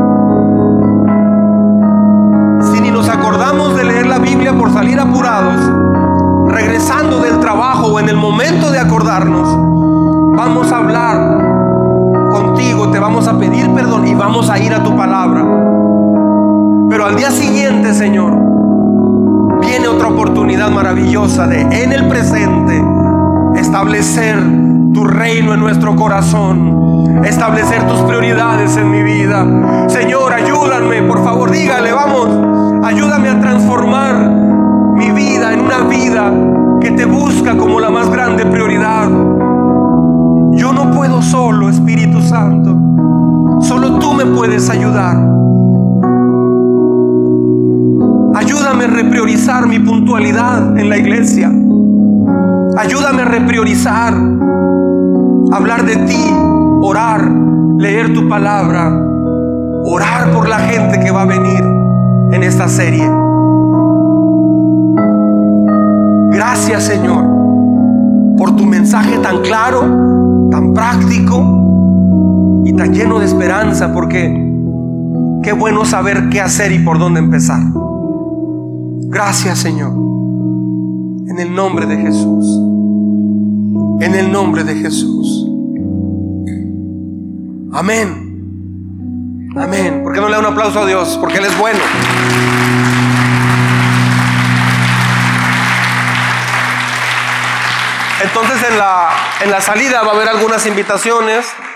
Si ni nos acordamos de leer la Biblia por salir apurados, regresando del trabajo o en el momento de acordarnos, vamos a hablar contigo, te vamos a pedir perdón y vamos a ir a tu palabra. Pero al día siguiente, Señor, viene otra oportunidad maravillosa de en el presente establecer tu reino en nuestro corazón, establecer tus prioridades en mi vida. Señor, ayúdame, por favor, dígale, vamos, ayúdame a transformar mi vida en una vida que te busca como la más grande prioridad. Yo no puedo solo, Espíritu Santo. Solo tú me puedes ayudar. Ayúdame a repriorizar mi puntualidad en la iglesia. Ayúdame a repriorizar hablar de ti, orar, leer tu palabra, orar por la gente que va a venir en esta serie. Gracias, Señor, por tu mensaje tan claro, tan práctico y tan lleno de esperanza, porque qué bueno saber qué hacer y por dónde empezar. Gracias, Señor, en el nombre de Jesús, en el nombre de Jesús. Amén Amén. ¿Por qué no le da un aplauso a Dios? Porque Él es bueno. Entonces en la salida va a haber algunas invitaciones.